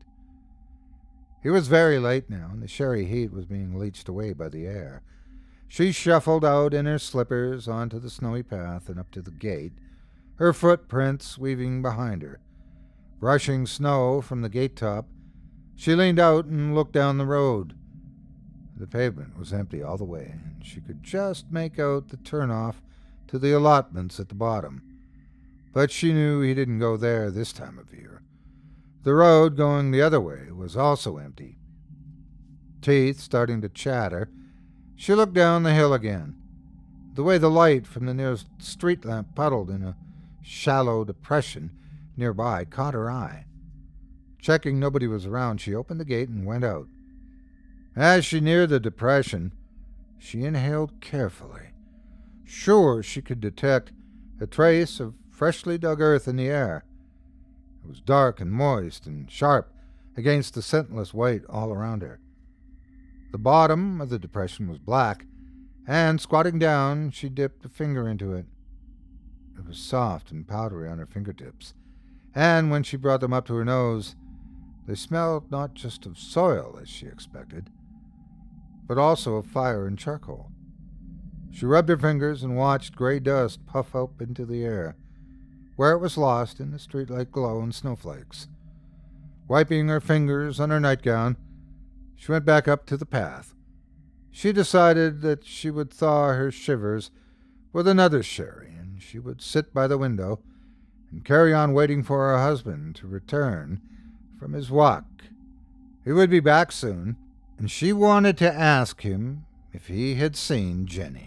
It was very late now, and the sherry heat was being leached away by the air. She shuffled out in her slippers onto the snowy path and up to the gate, her footprints weaving behind her. Brushing snow from the gate top, she leaned out and looked down the road. The pavement was empty all the way, and she could just make out the turnoff to the allotments at the bottom. But she knew he didn't go there this time of year. The road going the other way was also empty. Teeth starting to chatter, she looked down the hill again. The way the light from the nearest street lamp puddled in a shallow depression nearby caught her eye. Checking nobody was around, she opened the gate and went out. As she neared the depression, she inhaled carefully. Sure, she could detect a trace of freshly dug earth in the air. It was dark and moist and sharp, against the scentless white all around her. The bottom of the depression was black, and squatting down, she dipped a finger into it. It was soft and powdery on her fingertips, and when she brought them up to her nose, they smelled not just of soil, as she expected, but also of fire and charcoal. She rubbed her fingers and watched gray dust puff up into the air, where it was lost in the streetlight glow and snowflakes. Wiping her fingers on her nightgown, she went back up to the path. She decided that she would thaw her shivers with another sherry, and she would sit by the window and carry on waiting for her husband to return from his walk. He would be back soon, and she wanted to ask him if he had seen Jenny.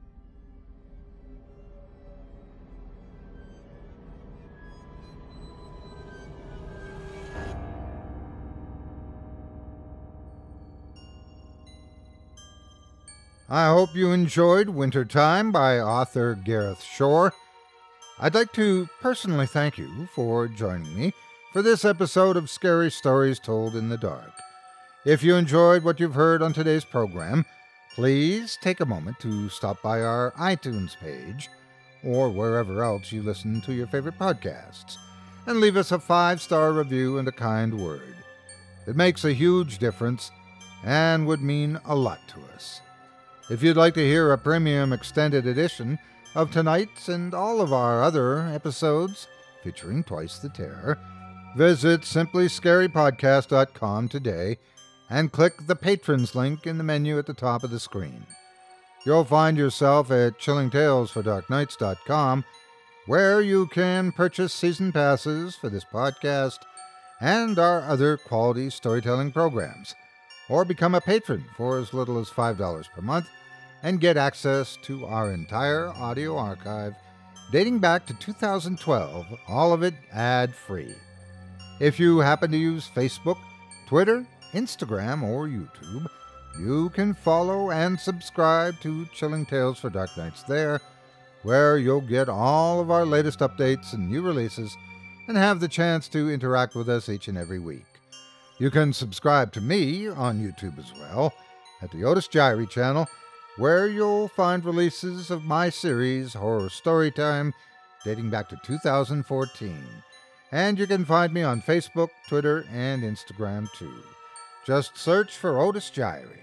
I hope you enjoyed Wintertime by author Gareth Shore. I'd like to personally thank you for joining me for this episode of Scary Stories Told in the Dark. If you enjoyed what you've heard on today's program, please take a moment to stop by our iTunes page or wherever else you listen to your favorite podcasts and leave us a 5-star review and a kind word. It makes a huge difference and would mean a lot to us. If you'd like to hear a premium extended edition of tonight's and all of our other episodes featuring Twice the Terror, visit simplyscarypodcast.com today and click the Patrons link in the menu at the top of the screen. You'll find yourself at chillingtalesfordarknights.com, where you can purchase season passes for this podcast and our other quality storytelling programs, or become a patron for as little as $5 per month and get access to our entire audio archive dating back to 2012, all of it ad-free. If you happen to use Facebook, Twitter, Instagram, or YouTube, you can follow and subscribe to Chilling Tales for Dark Nights there, where you'll get all of our latest updates and new releases and have the chance to interact with us each and every week. You can subscribe to me on YouTube as well, at the Otis Jiry channel, where you'll find releases of my series, Horror Storytime, dating back to 2014. And you can find me on Facebook, Twitter, and Instagram too. Just search for Otis Jiry.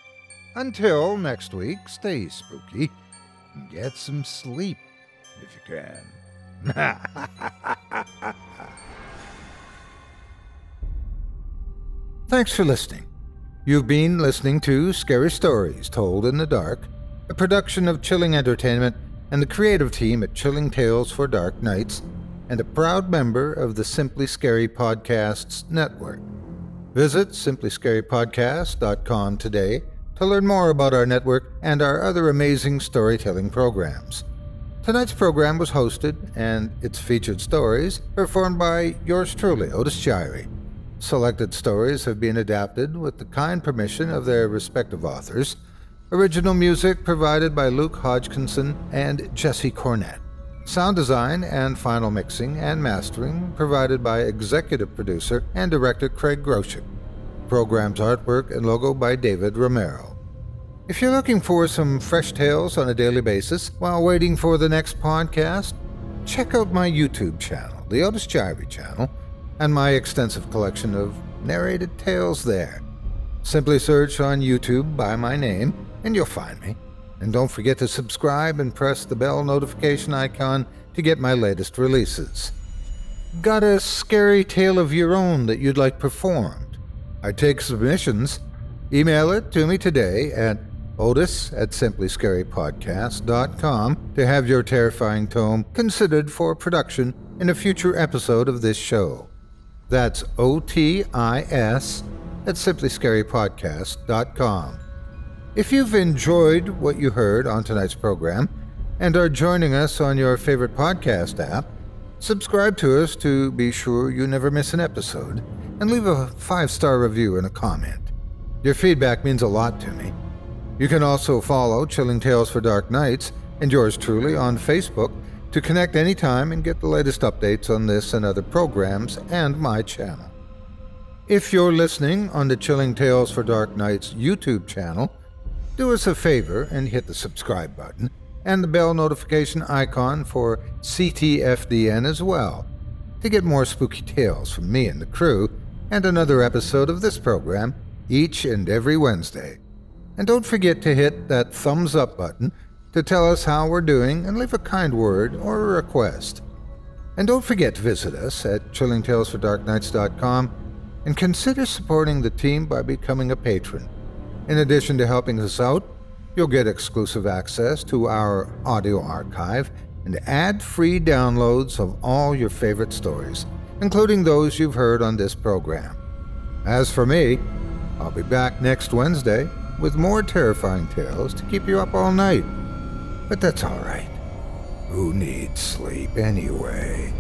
Until next week, stay spooky and get some sleep if you can. Thanks for listening. You've been listening to Scary Stories Told in the Dark, a production of Chilling Entertainment and the creative team at Chilling Tales for Dark Nights, and a proud member of the Simply Scary Podcasts network. Visit simplyscarypodcast.com today to learn more about our network and our other amazing storytelling programs. Tonight's program was hosted, and its featured stories performed by yours truly, Otis Jiry. Selected stories have been adapted with the kind permission of their respective authors. Original music provided by Luke Hodgkinson and Jesse Cornett. Sound design and final mixing and mastering provided by executive producer and director Craig Groshek. Program's artwork and logo by David Romero. If you're looking for some fresh tales on a daily basis while waiting for the next podcast, check out my YouTube channel, the Otis Jiry channel, and my extensive collection of narrated tales there. Simply search on YouTube by my name, and you'll find me. And don't forget to subscribe and press the bell notification icon to get my latest releases. Got a scary tale of your own that you'd like performed? I take submissions. Email it to me today at otis@simplyscarypodcast.com to have your terrifying tome considered for production in a future episode of this show. That's otis@simplyscarypodcast.com. If you've enjoyed what you heard on tonight's program and are joining us on your favorite podcast app, subscribe to us to be sure you never miss an episode, and leave a 5-star review and a comment. Your feedback means a lot to me. You can also follow Chilling Tales for Dark Nights and yours truly on Facebook to connect anytime and get the latest updates on this and other programs and my channel. If you're listening on the Chilling Tales for Dark Nights YouTube channel, do us a favor and hit the subscribe button and the bell notification icon for CTFDN as well, to get more spooky tales from me and the crew, and another episode of this program each and every Wednesday. And don't forget to hit that thumbs up button to tell us how we're doing and leave a kind word or a request. And don't forget to visit us at chillingtalesfordarknights.com and consider supporting the team by becoming a patron. In addition to helping us out, you'll get exclusive access to our audio archive and ad-free downloads of all your favorite stories, including those you've heard on this program. As for me, I'll be back next Wednesday with more terrifying tales to keep you up all night. But that's all right. Who needs sleep anyway?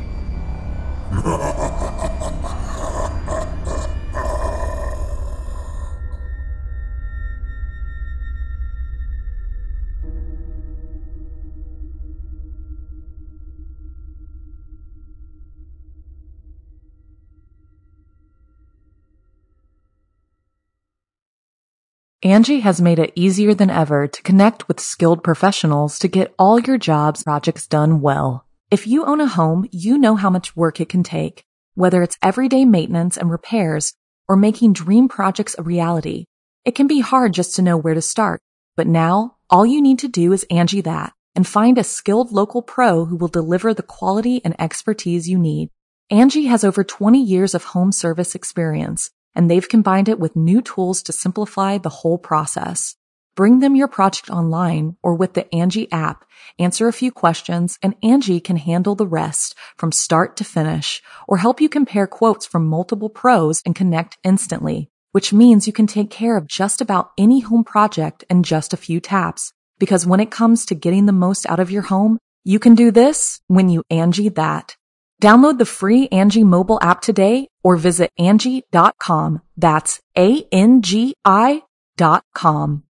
Angie has made it easier than ever to connect with skilled professionals to get all your jobs projects done well. If you own a home, you know how much work it can take, whether it's everyday maintenance and repairs or making dream projects a reality. It can be hard just to know where to start, but now all you need to do is Angie that and find a skilled local pro who will deliver the quality and expertise you need. Angie has over 20 years of home service experience, and they've combined it with new tools to simplify the whole process. Bring them your project online or with the Angie app, answer a few questions, and Angie can handle the rest from start to finish, or help you compare quotes from multiple pros and connect instantly, which means you can take care of just about any home project in just a few taps. Because when it comes to getting the most out of your home, you can do this when you Angie that. Download the free Angie mobile app today or visit Angie.com. That's ANGI.com.